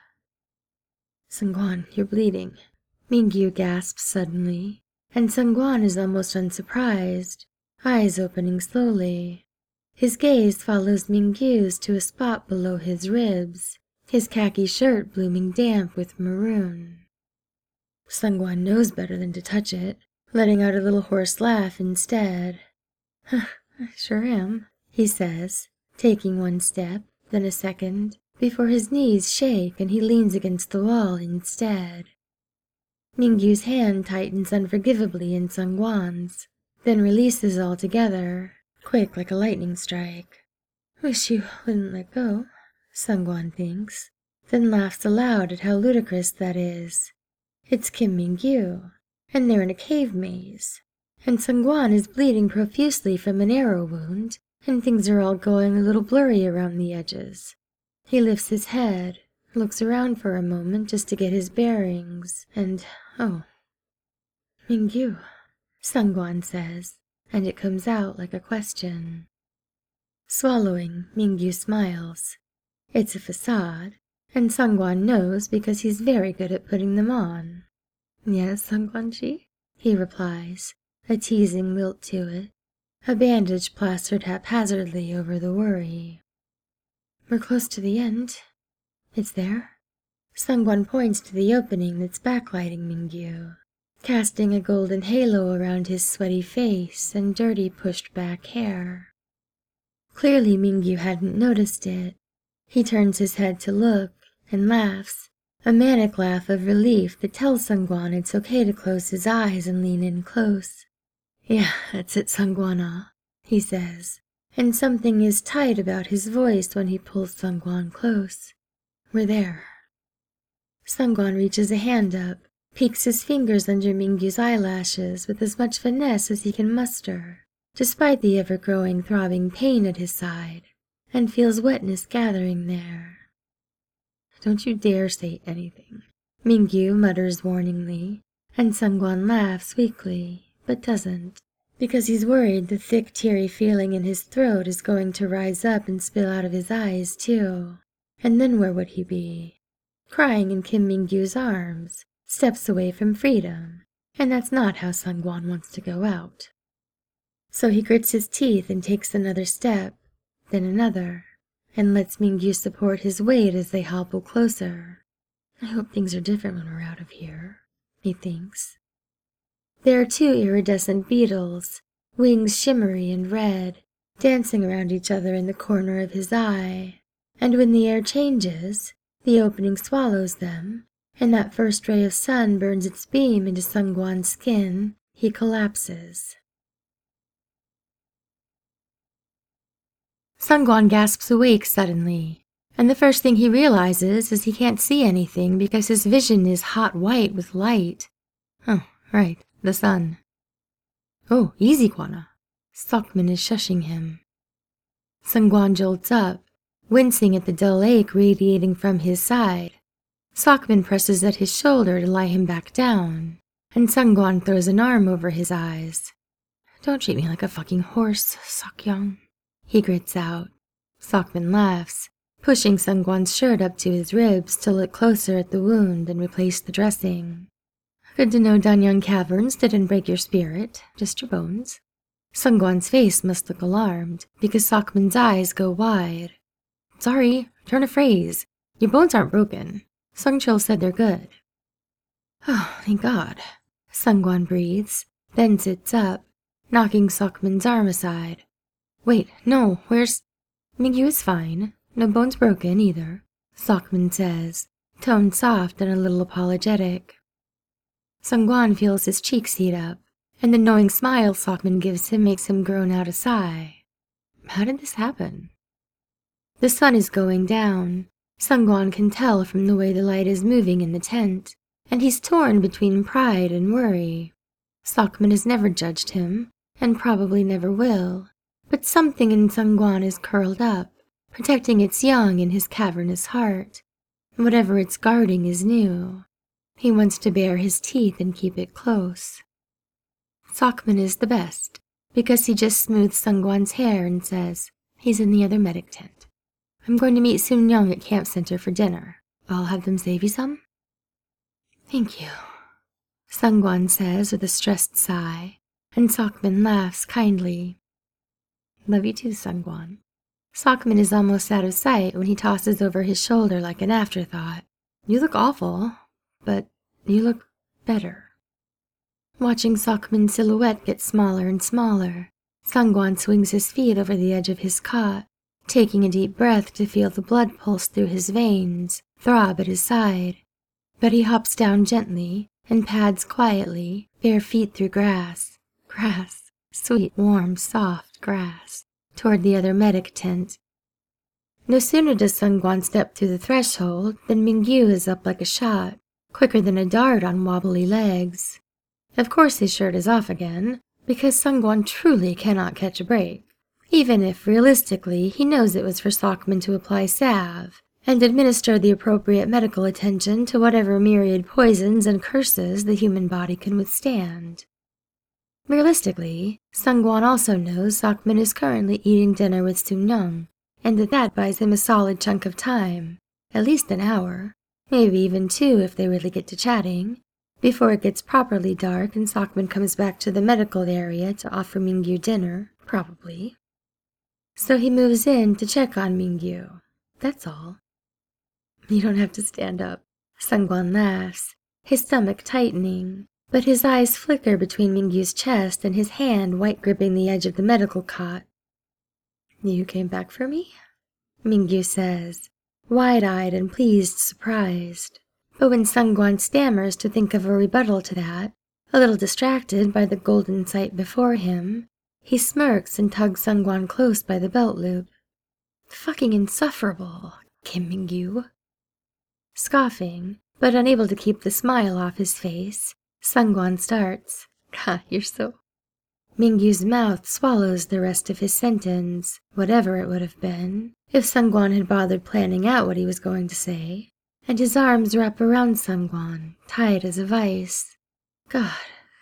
"Sungwon, you're bleeding," Mingyu gasps suddenly, and Sungwon is almost unsurprised, eyes opening slowly. His gaze follows Mingyu's to a spot below his ribs, his khaki shirt blooming damp with maroon. Sungwon knows better than to touch it, letting out a little hoarse laugh instead. "I sure am," he says, taking one step, then a second, before his knees shake and he leans against the wall instead. Mingyu's hand tightens unforgivably in Sungwon's, then releases altogether, quick like a lightning strike. "Wish you wouldn't let go," Sungwon thinks, then laughs aloud at how ludicrous that is. It's Kim Mingyu, and they're in a cave maze, and Sungwon is bleeding profusely from an arrow wound, and things are all going a little blurry around the edges. He lifts his head, looks around for a moment just to get his bearings, and, oh, Mingyu. Sungwon says, and it comes out like a question. Swallowing, Mingyu smiles. It's a facade, and Sungwon knows because he's very good at putting them on. Yes, Sungwon-ji, he replies, a teasing lilt to it, a bandage plastered haphazardly over the worry. We're close to the end. It's there. Sungwon points to the opening that's backlighting Mingyu, casting a golden halo around his sweaty face and dirty pushed-back hair. Clearly Mingyu hadn't noticed it. He turns his head to look and laughs, a manic laugh of relief that tells Sungwon it's okay to close his eyes and lean in close. Yeah, that's it, Sungwon-ah, he says, and something is tight about his voice when he pulls Sungwon close. We're there. Sungwon reaches a hand up, peeks his fingers under Mingyu's eyelashes with as much finesse as he can muster, despite the ever-growing throbbing pain at his side, and feels wetness gathering there. Don't you dare say anything, Mingyu mutters warningly, and Sungwon laughs weakly, but doesn't, because he's worried the thick, teary feeling in his throat is going to rise up and spill out of his eyes, too. And then where would he be? Crying in Kim Mingyu's arms, steps away from freedom, and that's not how Sungwon wants to go out. So he grits his teeth and takes another step, then another, and lets Mingyu support his weight as they hobble closer. I hope things are different when we're out of here, he thinks. There are two iridescent beetles, wings shimmery and red, dancing around each other in the corner of his eye, and when the air changes, the opening swallows them, and that first ray of sun burns its beam into Sungwon's skin, he collapses. Sungwon gasps awake suddenly, and the first thing he realizes is he can't see anything because his vision is hot white with light. Oh, right, the sun. Oh, easy, Kwana. Seokmin is shushing him. Sungwon jolts up, wincing at the dull ache radiating from his side. Seokmin presses at his shoulder to lie him back down, and Sungwon throws an arm over his eyes. Don't treat me like a fucking horse, Seokyoung, he grits out. Seokmin laughs, pushing Sungwon's shirt up to his ribs to look closer at the wound and replace the dressing. Good to know Danyang Caverns didn't break your spirit, just your bones. Sungwon's face must look alarmed, because Seokmin's eyes go wide. Sorry, turn a phrase. Your bones aren't broken. Sungchul said they're good. Oh, thank God. Sungwon breathes, then sits up, knocking Seokmin's arm aside. Wait, no, where's... Mingyu is fine. No bones broken, either, Seokmin says, tone soft and a little apologetic. Sungwon feels his cheeks heat up, and the knowing smile Seokmin gives him makes him groan out a sigh. How did this happen? The sun is going down. Sungwon can tell from the way the light is moving in the tent, and he's torn between pride and worry. Seokmin has never judged him, and probably never will, but something in Sungwon is curled up, protecting its young in his cavernous heart. Whatever it's guarding is new. He wants to bare his teeth and keep it close. Seokmin is the best, because he just smooths Sungwon's hair and says, he's in the other medic tent. I'm going to meet Soon Young at Camp Center for dinner. I'll have them save you some. Thank you, Sungwon says with a stressed sigh, and Seokmin laughs kindly. Love you too, Sungwon. Seokmin is almost out of sight when he tosses over his shoulder like an afterthought. You look awful, but you look better. Watching Seokmin's silhouette get smaller and smaller, Sungwon swings his feet over the edge of his cot, taking a deep breath to feel the blood pulse through his veins, throb at his side. But he hops down gently and pads quietly, bare feet through grass, sweet, warm, soft grass, toward the other medic tent. No sooner does Sungwon step through the threshold than Mingyu is up like a shot, quicker than a dart on wobbly legs. Of course his shirt is off again, because Sungwon truly cannot catch a break, even if, realistically, he knows it was for Seokmin to apply salve and administer the appropriate medical attention to whatever myriad poisons and curses the human body can withstand. Realistically, Sungwon also knows Sakman is currently eating dinner with Soon-young, and that buys him a solid chunk of time, at least an hour, maybe even 2 if they really get to chatting, before it gets properly dark and Sakman comes back to the medical area to offer Mingyu dinner, probably. So he moves in to check on Mingyu. That's all. You don't have to stand up. Sungwon laughs, his stomach tightening, but his eyes flicker between Mingyu's chest and his hand white gripping the edge of the medical cot. You came back for me? Mingyu says, wide-eyed and pleased, surprised. But when Sungwon stammers to think of a rebuttal to that, a little distracted by the golden sight before him, he smirks and tugs Sungwon close by the belt loop. Fucking insufferable, Kim Mingyu. Scoffing, but unable to keep the smile off his face, Sungwon starts. God, you're so... Mingyu's mouth swallows the rest of his sentence, whatever it would have been, if Sungwon had bothered planning out what he was going to say, and his arms wrap around Sungwon, tight as a vice. God,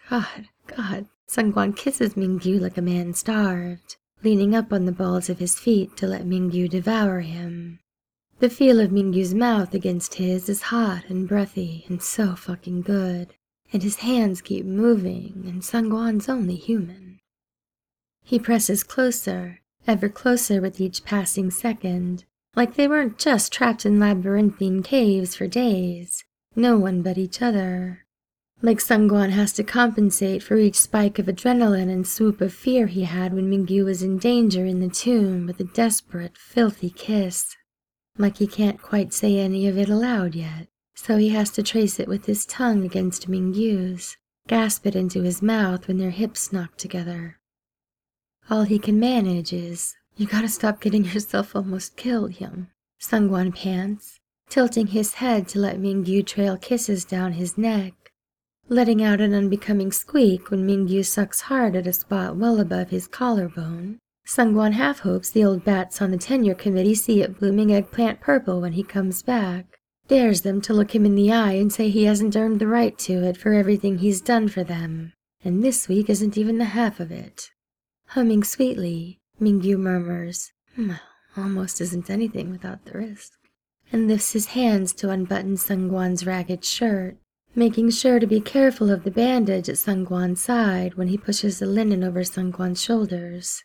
Sungwon kisses Mingyu like a man starved, leaning up on the balls of his feet to let Mingyu devour him. The feel of Mingyu's mouth against his is hot and breathy and so fucking good, and his hands keep moving, and Sungwon's only human. He presses closer, ever closer with each passing second, like they weren't just trapped in labyrinthine caves for days, no one but each other. Like Sungwon has to compensate for each spike of adrenaline and swoop of fear he had when Mingyu was in danger in the tomb with a desperate, filthy kiss. Like he can't quite say any of it aloud yet, so he has to trace it with his tongue against Mingyu's, gasp it into his mouth when their hips knock together. All he can manage is, you gotta stop getting yourself almost killed, Young. Sungwon pants, tilting his head to let Mingyu trail kisses down his neck, letting out an unbecoming squeak when Mingyu sucks hard at a spot well above his collarbone. Sungwon half hopes the old bats on the tenure committee see it blooming eggplant purple when he comes back, dares them to look him in the eye and say he hasn't earned the right to it for everything he's done for them, and this week isn't even the half of it. Humming sweetly, Mingyu murmurs, well, almost isn't anything without the risk, and lifts his hands to unbutton Sungwon's ragged shirt, making sure to be careful of the bandage at Sungwon's side when he pushes the linen over Sungwon's shoulders.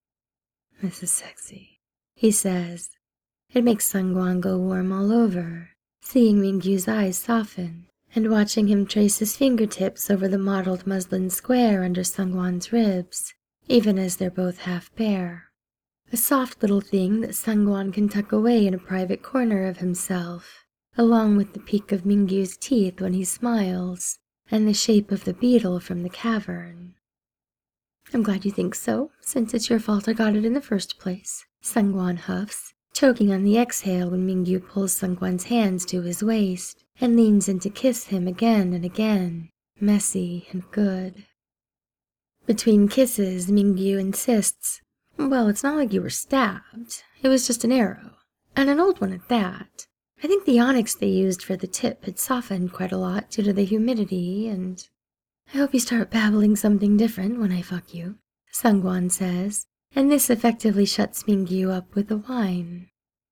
This is sexy, he says. It makes Sungwon go warm all over, seeing Mingyu's eyes soften, and watching him trace his fingertips over the mottled muslin square under Sungwon's ribs, even as they're both half bare. A soft little thing that Sungwon can tuck away in a private corner of himself, along with the peak of Mingyu's teeth when he smiles, and the shape of the beetle from the cavern. I'm glad you think so, since it's your fault I got it in the first place, Sungwon huffs, choking on the exhale when Mingyu pulls Sungwon's hands to his waist and leans in to kiss him again and again, messy and good. Between kisses, Mingyu insists, well, it's not like you were stabbed. It was just an arrow, and an old one at that. I think the onyx they used for the tip had softened quite a lot due to the humidity, and... I hope you start babbling something different when I fuck you, Sungwon says, and this effectively shuts Mingyu up with a whine.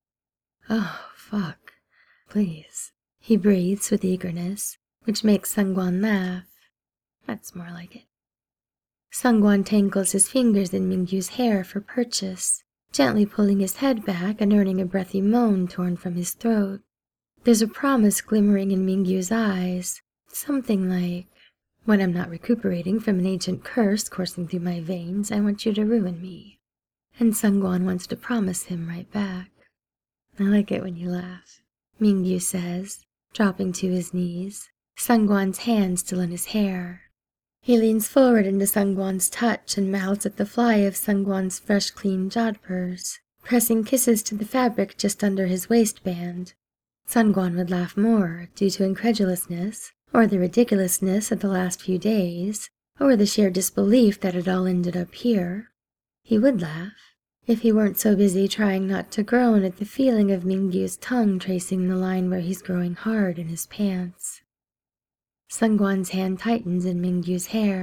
Oh, fuck. Please, he breathes with eagerness, which makes Sungwon laugh. That's more like it. Sungwon tangles his fingers in Mingyu's hair for purchase, gently pulling his head back and earning a breathy moan torn from his throat. There's a promise glimmering in Mingyu's eyes, something like, when I'm not recuperating from an ancient curse coursing through my veins, I want you to ruin me. And Sungwon wants to promise him right back. I like it when you laugh, Mingyu says, dropping to his knees, Sungwon's hand still in his hair. He leans forward into Sungwon's touch and mouths at the fly of Sungwon's fresh clean jodhpurs, pressing kisses to the fabric just under his waistband. Sungwon would laugh more, due to incredulousness, or the ridiculousness of the last few days, or the sheer disbelief that it all ended up here. He would laugh, if he weren't so busy trying not to groan at the feeling of Mingyu's tongue tracing the line where he's growing hard in his pants. Sungwon's hand tightens in Mingyu's hair,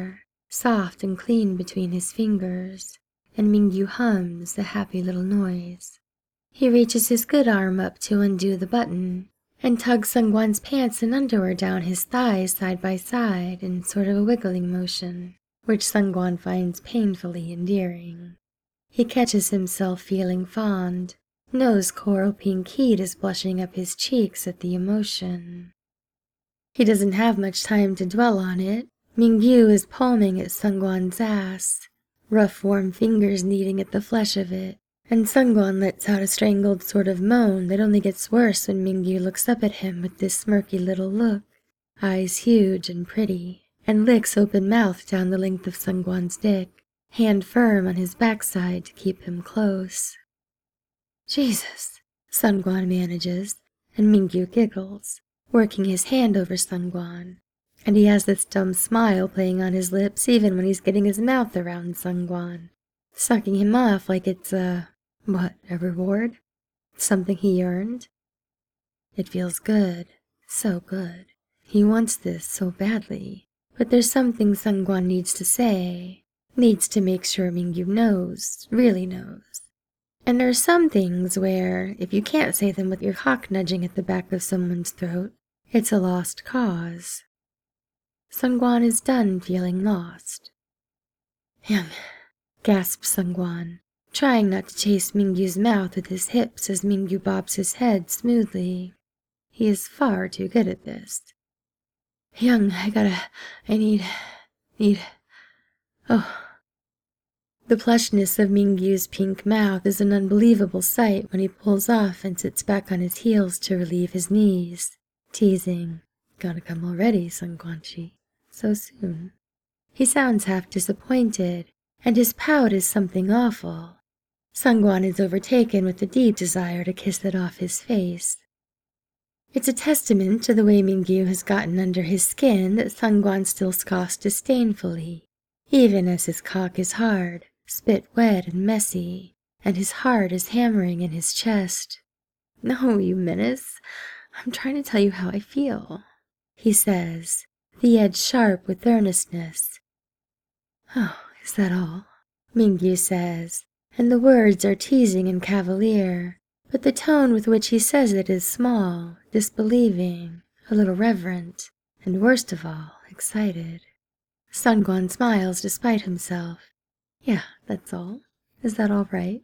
soft and clean between his fingers, and Mingyu hums a happy little noise. He reaches his good arm up to undo the button, and tugs Sungwon's pants and underwear down his thighs side by side in sort of a wiggling motion, which Sungwon finds painfully endearing. He catches himself feeling fond, knows coral pink heat is blushing up his cheeks at the emotion. He doesn't have much time to dwell on it. Mingyu is palming at Sungwon's ass, rough warm fingers kneading at the flesh of it, and Sungwon lets out a strangled sort of moan that only gets worse when Mingyu looks up at him with this smirky little look, eyes huge and pretty, and licks open mouth down the length of Sungwon's dick, hand firm on his backside to keep him close. Jesus, Sungwon manages, and Mingyu giggles, working his hand over Sungwon, and he has this dumb smile playing on his lips even when he's getting his mouth around Sungwon, sucking him off like it's a reward? Something he earned? It feels good, so good. He wants this so badly, but there's something Sungwon needs to say, needs to make sure Mingyu knows, really knows. And there are some things where, if you can't say them with your cock nudging at the back of someone's throat, it's a lost cause. Sungwon is done feeling lost. Hyung, gasps Sungwon, trying not to chase Mingyu's mouth with his hips as Mingyu bobs his head smoothly. He is far too good at this. Hyung, I need, oh. The plushness of Mingyu's pink mouth is an unbelievable sight when he pulls off and sits back on his heels to relieve his knees, teasing, "Gotta come already, Sungwon-chi, so soon." He sounds half disappointed, and his pout is something awful. Sungwon is overtaken with a deep desire to kiss it off his face. It's a testament to the way Mingyu has gotten under his skin that Sungwon still scoffs disdainfully, even as his cock is hard, spit wet and messy, and his heart is hammering in his chest. "No, you menace. I'm trying to tell you how I feel," he says, the edge sharp with earnestness. "Oh, is that all?" Mingyu says, and the words are teasing and cavalier, but the tone with which he says it is small, disbelieving, a little reverent, and worst of all, excited. Sungwon smiles despite himself. "Yeah, that's all. Is that all right?"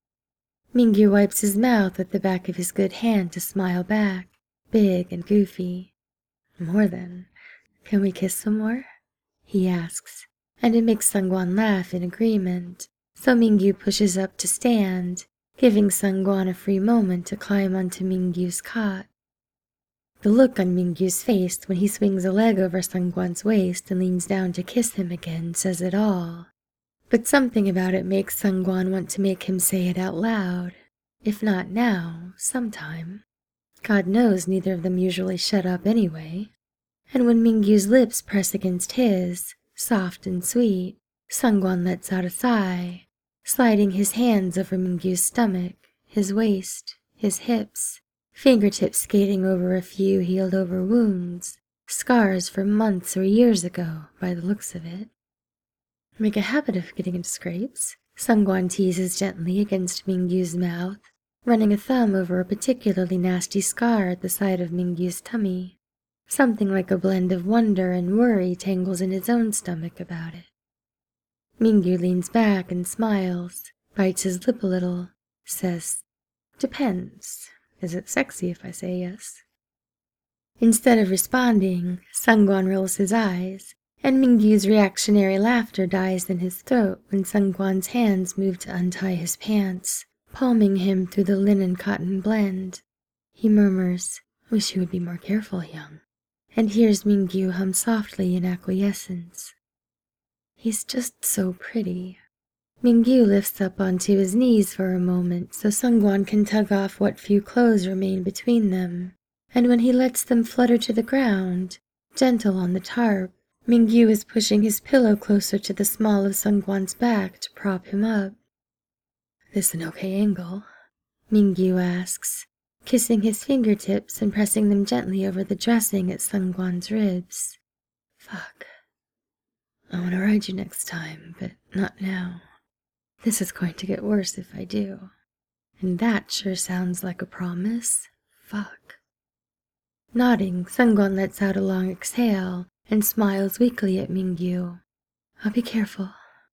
Mingyu wipes his mouth with the back of his good hand to smile back, big and goofy. "More than. Can we kiss some more?" he asks, and it makes Sungwon laugh in agreement, so Mingyu pushes up to stand, giving Sungwon a free moment to climb onto Mingyu's cot. The look on Mingyu's face when he swings a leg over Sungwon's waist and leans down to kiss him again says it all. But something about it makes Sungwon want to make him say it out loud. If not now, sometime. God knows neither of them usually shut up anyway. And when Mingyu's lips press against his, soft and sweet, Sungwon lets out a sigh, sliding his hands over Mingyu's stomach, his waist, his hips, fingertips skating over a few healed-over wounds, scars from months or years ago by the looks of it. "Make a habit of getting into scrapes," Sungwon teases gently against Mingyu's mouth, running a thumb over a particularly nasty scar at the side of Mingyu's tummy. Something like a blend of wonder and worry tangles in his own stomach about it. Mingyu leans back and smiles, bites his lip a little, says, "Depends. Is it sexy if I say yes?" Instead of responding, Sungwon rolls his eyes, and Mingyu's reactionary laughter dies in his throat when Sungwon's hands move to untie his pants, palming him through the linen-cotton blend. He murmurs, "Wish you would be more careful, Hyung," and hears Mingyu hum softly in acquiescence. He's just so pretty. Mingyu lifts up onto his knees for a moment so Sungwon can tug off what few clothes remain between them, and when he lets them flutter to the ground, gentle on the tarp, Mingyu is pushing his pillow closer to the small of Sungwon's back to prop him up. "This an okay angle?" Mingyu asks, kissing his fingertips and pressing them gently over the dressing at Sungwon's ribs. "Fuck." I want to ride you next time, but not now. This is going to get worse if I do. And that sure sounds like a promise. Fuck. Nodding, Sungwon lets out a long exhale and smiles weakly at Mingyu. I'll be careful.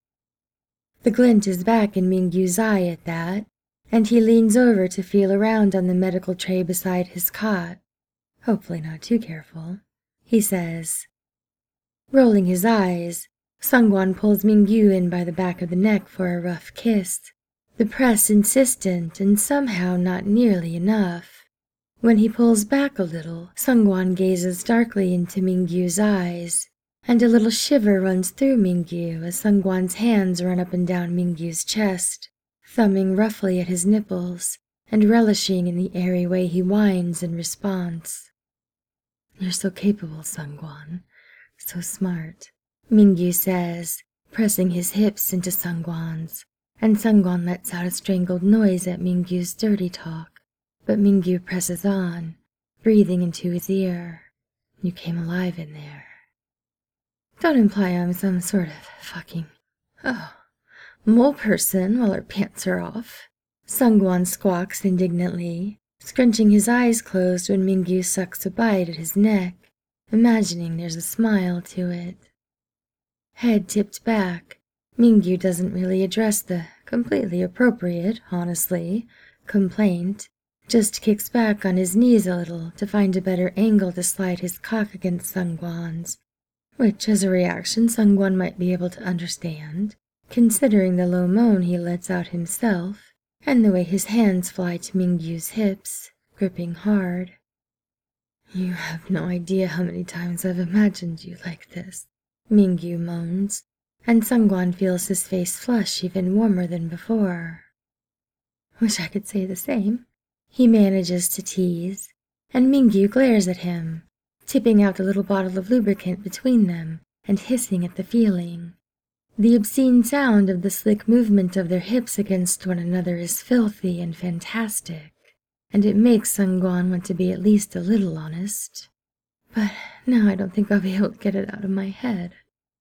The glint is back in Mingyu's eye at that, and he leans over to feel around on the medical tray beside his cot. Hopefully not too careful, he says. Rolling his eyes, Sungwon pulls Mingyu in by the back of the neck for a rough kiss, the press insistent and somehow not nearly enough. When he pulls back a little, Sungwon gazes darkly into Mingyu's eyes, and a little shiver runs through Mingyu as Sungwon's hands run up and down Mingyu's chest, thumbing roughly at his nipples and relishing in the airy way he whines in response. You're so capable, Sungwon. So smart, Mingyu says, pressing his hips into Sungwon's, and Sungwon lets out a strangled noise at Mingyu's dirty talk, but Mingyu presses on, breathing into his ear. You came alive in there. Don't imply I'm some sort of fucking, mole person while her pants are off. Sungwon squawks indignantly, scrunching his eyes closed when Mingyu sucks a bite at his neck, imagining there's a smile to it. Head tipped back, Mingyu doesn't really address the completely appropriate, honestly, complaint, just kicks back on his knees a little to find a better angle to slide his cock against Sungwon's, which as a reaction Sungwon might be able to understand, considering the low moan he lets out himself, and the way his hands fly to Mingyu's hips, gripping hard. You have no idea how many times I've imagined you like this, Mingyu moans, and Sungwon feels his face flush even warmer than before. Wish I could say the same, he manages to tease, and Mingyu glares at him, tipping out a little bottle of lubricant between them and hissing at the feeling. The obscene sound of the slick movement of their hips against one another is filthy and fantastic, and it makes Sungwon want to be at least a little honest. But now I don't think I'll be able to get it out of my head.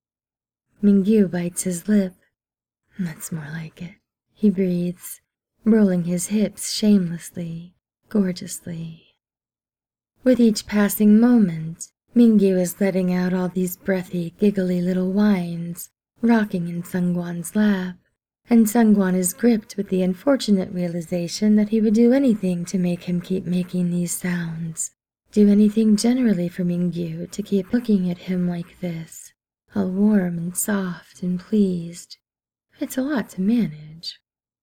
Mingyu bites his lip. That's more like it, he breathes, rolling his hips shamelessly, gorgeously. With each passing moment, Mingyu is letting out all these breathy, giggly little whines, rocking in Sungwon's lap, and Sungwon is gripped with the unfortunate realization that he would do anything to make him keep making these sounds, do anything generally for Mingyu to keep looking at him like this, all warm and soft and pleased. It's a lot to manage.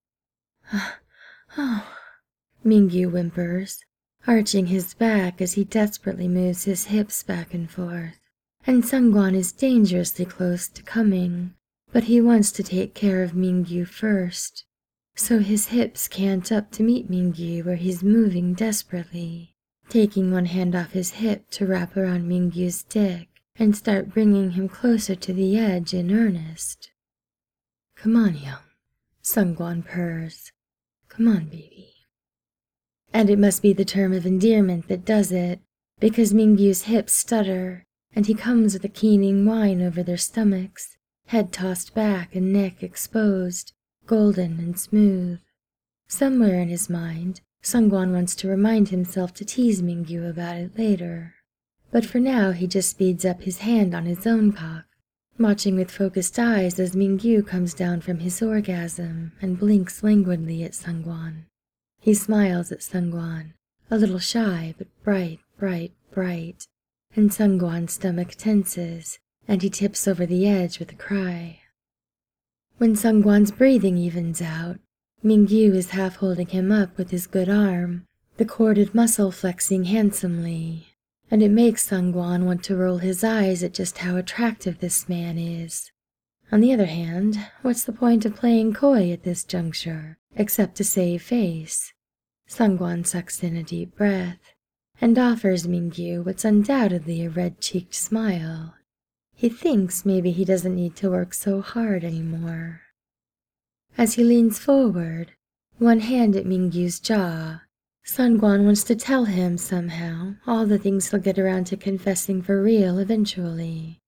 Mingyu whimpers, arching his back as he desperately moves his hips back and forth, and Sungwon is dangerously close to coming, but he wants to take care of Mingyu first, so his hips cant up to meet Mingyu where he's moving desperately, taking one hand off his hip to wrap around Mingyu's dick and start bringing him closer to the edge in earnest. Come on, young, Sungwon purrs. Come on, baby. And it must be the term of endearment that does it, because Mingyu's hips stutter, and he comes with a keening whine over their stomachs, head tossed back and neck exposed, golden and smooth. Somewhere in his mind, Sungwon wants to remind himself to tease Mingyu about it later. But for now he just speeds up his hand on his own cock, watching with focused eyes as Mingyu comes down from his orgasm and blinks languidly at Sungwon. He smiles at Sungwon, a little shy but bright, bright, bright, and Sungwon's stomach tenses, and he tips over the edge with a cry. When Sungwon's breathing evens out, Mingyu is half holding him up with his good arm, the corded muscle flexing handsomely, and it makes Sungwon want to roll his eyes at just how attractive this man is. On the other hand, what's the point of playing coy at this juncture, except to save face? Sungwon sucks in a deep breath, and offers Mingyu what's undoubtedly a red-cheeked smile. He thinks maybe he doesn't need to work so hard anymore. As he leans forward, one hand at Mingyu's jaw, Sungwon wants to tell him somehow all the things he'll get around to confessing for real eventually.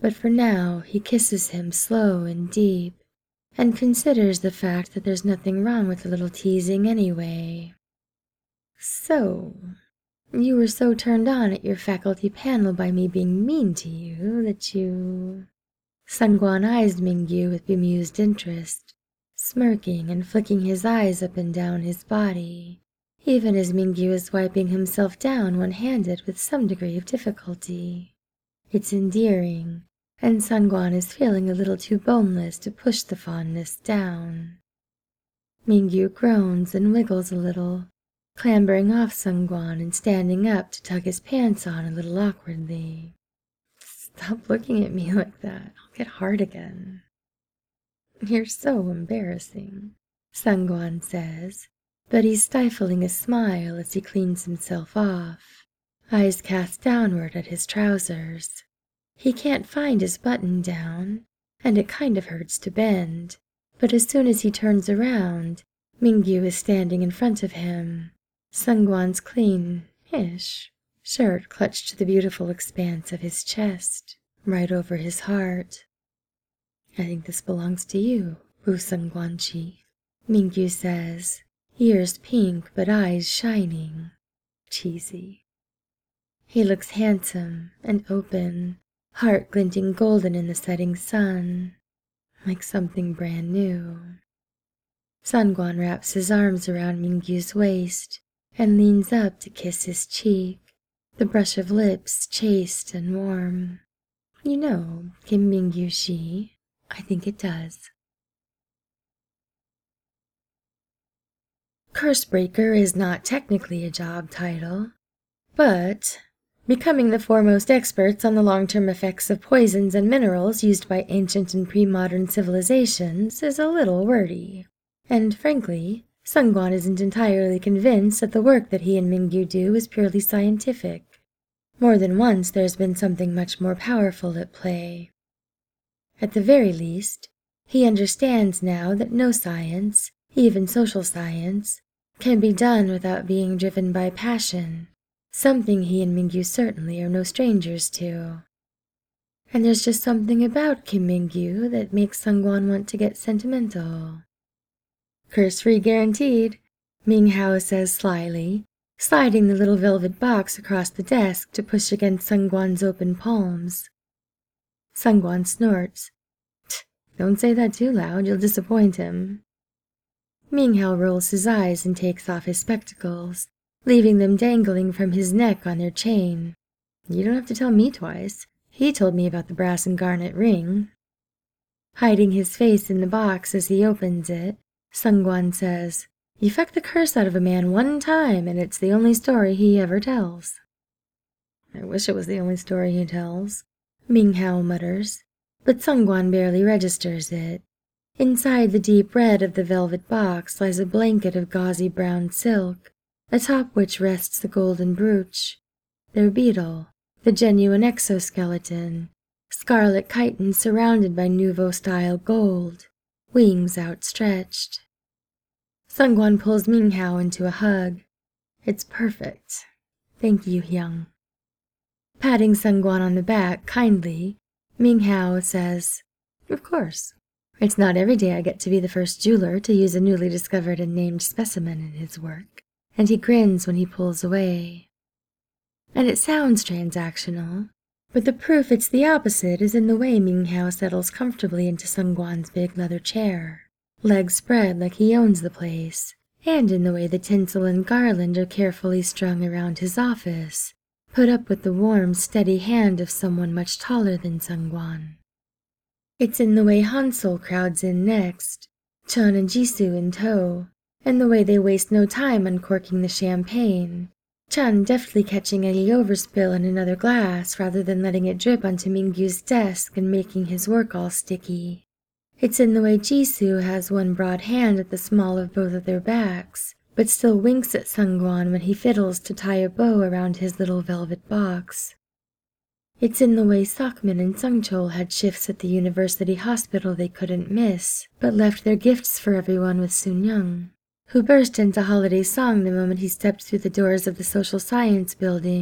But for now, he kisses him slow and deep, and considers the fact that there's nothing wrong with a little teasing anyway. So, you were so turned on at your faculty panel by me being mean to you that you... Sungwon eyes Mingyu with bemused interest, smirking and flicking his eyes up and down his body, even as Mingyu is wiping himself down one-handed with some degree of difficulty. It's endearing, and Sungwon is feeling a little too boneless to push the fondness down. Mingyu groans and wiggles a little, clambering off Sungwon and standing up to tug his pants on a little awkwardly. Stop looking at me like that. I'll get hard again. You're so embarrassing, Sungwon says, but he's stifling a smile as he cleans himself off, eyes cast downward at his trousers. He can't find his button down, and it kind of hurts to bend, but as soon as he turns around, Mingyu is standing in front of him, Sungwon's clean-ish shirt clutched to the beautiful expanse of his chest, right over his heart. I think this belongs to you, Woo Sungwon-chi, Mingyu says, ears pink but eyes shining. Cheesy. He looks handsome and open, heart glinting golden in the setting sun, like something brand new. Sungwon wraps his arms around Mingyu's waist and leans up to kiss his cheek, the brush of lips chaste and warm. You know, Kim Mingyu-shi, I think it does. Cursebreaker is not technically a job title, but becoming the foremost experts on the long-term effects of poisons and minerals used by ancient and pre-modern civilizations is a little wordy. And frankly, Sungwon isn't entirely convinced that the work that he and Mingyu do is purely scientific. More than once there's been something much more powerful at play. At the very least, he understands now that no science, even social science, can be done without being driven by passion, something he and Mingyu certainly are no strangers to. And there's just something about Kim Mingyu that makes Sungwon want to get sentimental. Curse-free guaranteed, Ming Hao says slyly, sliding the little velvet box across the desk to push against Sungwon's open palms. Sungwon snorts. Don't say that too loud, you'll disappoint him. Ming Hao rolls his eyes and takes off his spectacles, leaving them dangling from his neck on their chain. You don't have to tell me twice. He told me about the brass and garnet ring. Hiding his face in the box as he opens it, Sungwon says, You fuck the curse out of a man one time, and it's the only story he ever tells. I wish it was the only story he tells, Ming Hao mutters, but Sungwon barely registers it. Inside the deep red of the velvet box lies a blanket of gauzy brown silk, atop which rests the golden brooch. Their beetle, the genuine exoskeleton, scarlet chitin surrounded by nouveau-style gold, wings outstretched. Sungwon pulls Ming Hao into a hug. It's perfect. Thank you, Hyung. Patting Sungwon on the back kindly, Ming Hao says, Of course. It's not every day I get to be the first jeweler to use a newly discovered and named specimen in his work, and he grins when he pulls away. And it sounds transactional, but the proof it's the opposite is in the way Ming Hao settles comfortably into Sungwon's big leather chair, legs spread like he owns the place, and in the way the tinsel and garland are carefully strung around his office, put up with the warm, steady hand of someone much taller than Sungwon. It's in the way Hansol crowds in next, Chun and Jisoo in tow, and the way they waste no time uncorking the champagne, Chun deftly catching any overspill in another glass rather than letting it drip onto Mingyu's desk and making his work all sticky. It's in the way Jisoo has one broad hand at the small of both of their backs, but still winks at Sungwon when he fiddles to tie a bow around his little velvet box. It's in the way Sakmin and Sungchol had shifts at the university hospital they couldn't miss, but left their gifts for everyone with Soon-young, who burst into holiday song the moment he stepped through the doors of the social science building,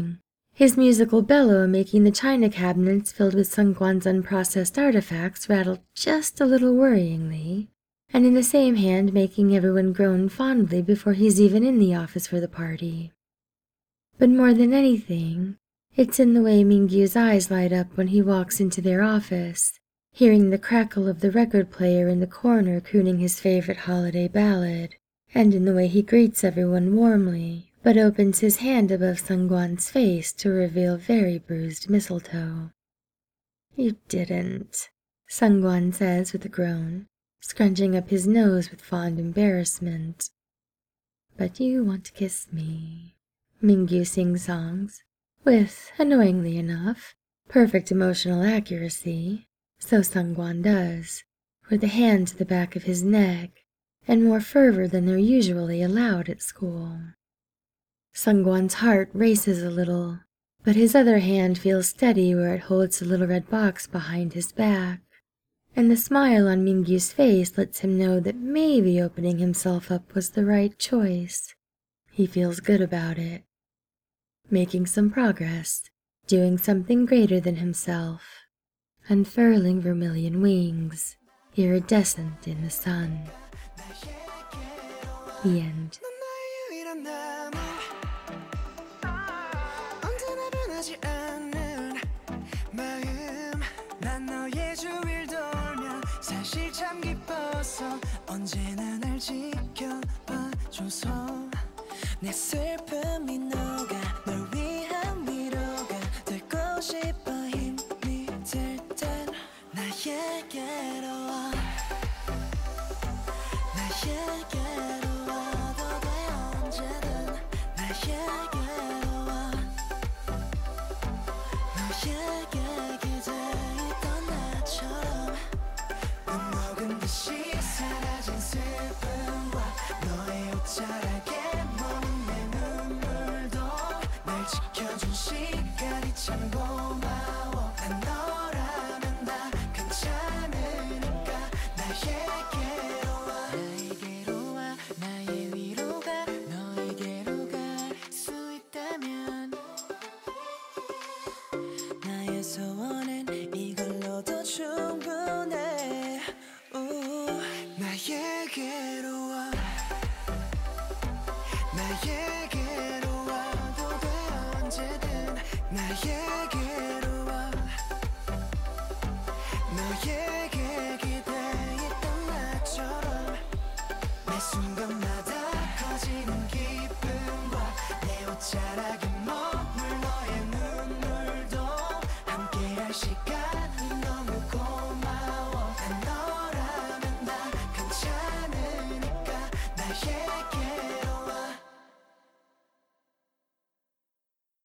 his musical bellow making the china cabinets filled with Sungguan's unprocessed artifacts rattle just a little worryingly, and in the same hand making everyone groan fondly before he's even in the office for the party. But more than anything, it's in the way Mingyu's eyes light up when he walks into their office, hearing the crackle of the record player in the corner crooning his favorite holiday ballad, and in the way he greets everyone warmly, but opens his hand above Sungguan's face to reveal very bruised mistletoe. "You didn't," Sungguan says with a groan, scrunching up his nose with fond embarrassment. "But you want to kiss me," Mingyu sing-songs, with, annoyingly enough, perfect emotional accuracy. So Sungguan does, with a hand to the back of his neck, and more fervor than they're usually allowed at school. Sungguan's heart races a little, but his other hand feels steady where it holds the little red box behind his back, and the smile on Mingyu's face lets him know that maybe opening himself up was the right choice. He feels good about it. Making some progress, doing something greater than himself, unfurling vermilion wings, iridescent in the sun. The end. 언제나 날 지켜봐줘서 내 슬픔이 녹아 널 위한 위로가 되고 싶어 힘이 들 땐 나에게로 와 나에게로 와도 돼 언제든 나에게로 와 너에게 기대있던 나처럼 눈 녹은 듯이 사라진 슬픔과 너의 옷자락에 머문 내 눈물도 날 지켜준 시간이 참 고마워 난 너라면 다 괜찮으니까 나에게로 와 나에게로 와 나의 위로가 너에게로 갈 수 있다면 나의 소원은 이걸로도 충분해 나에게로 와 나에게로 와도 돼 언제든 나에게로 와 너에게 기대있던 나처럼 매 순간마다 커지는 기쁨과 내 옷자락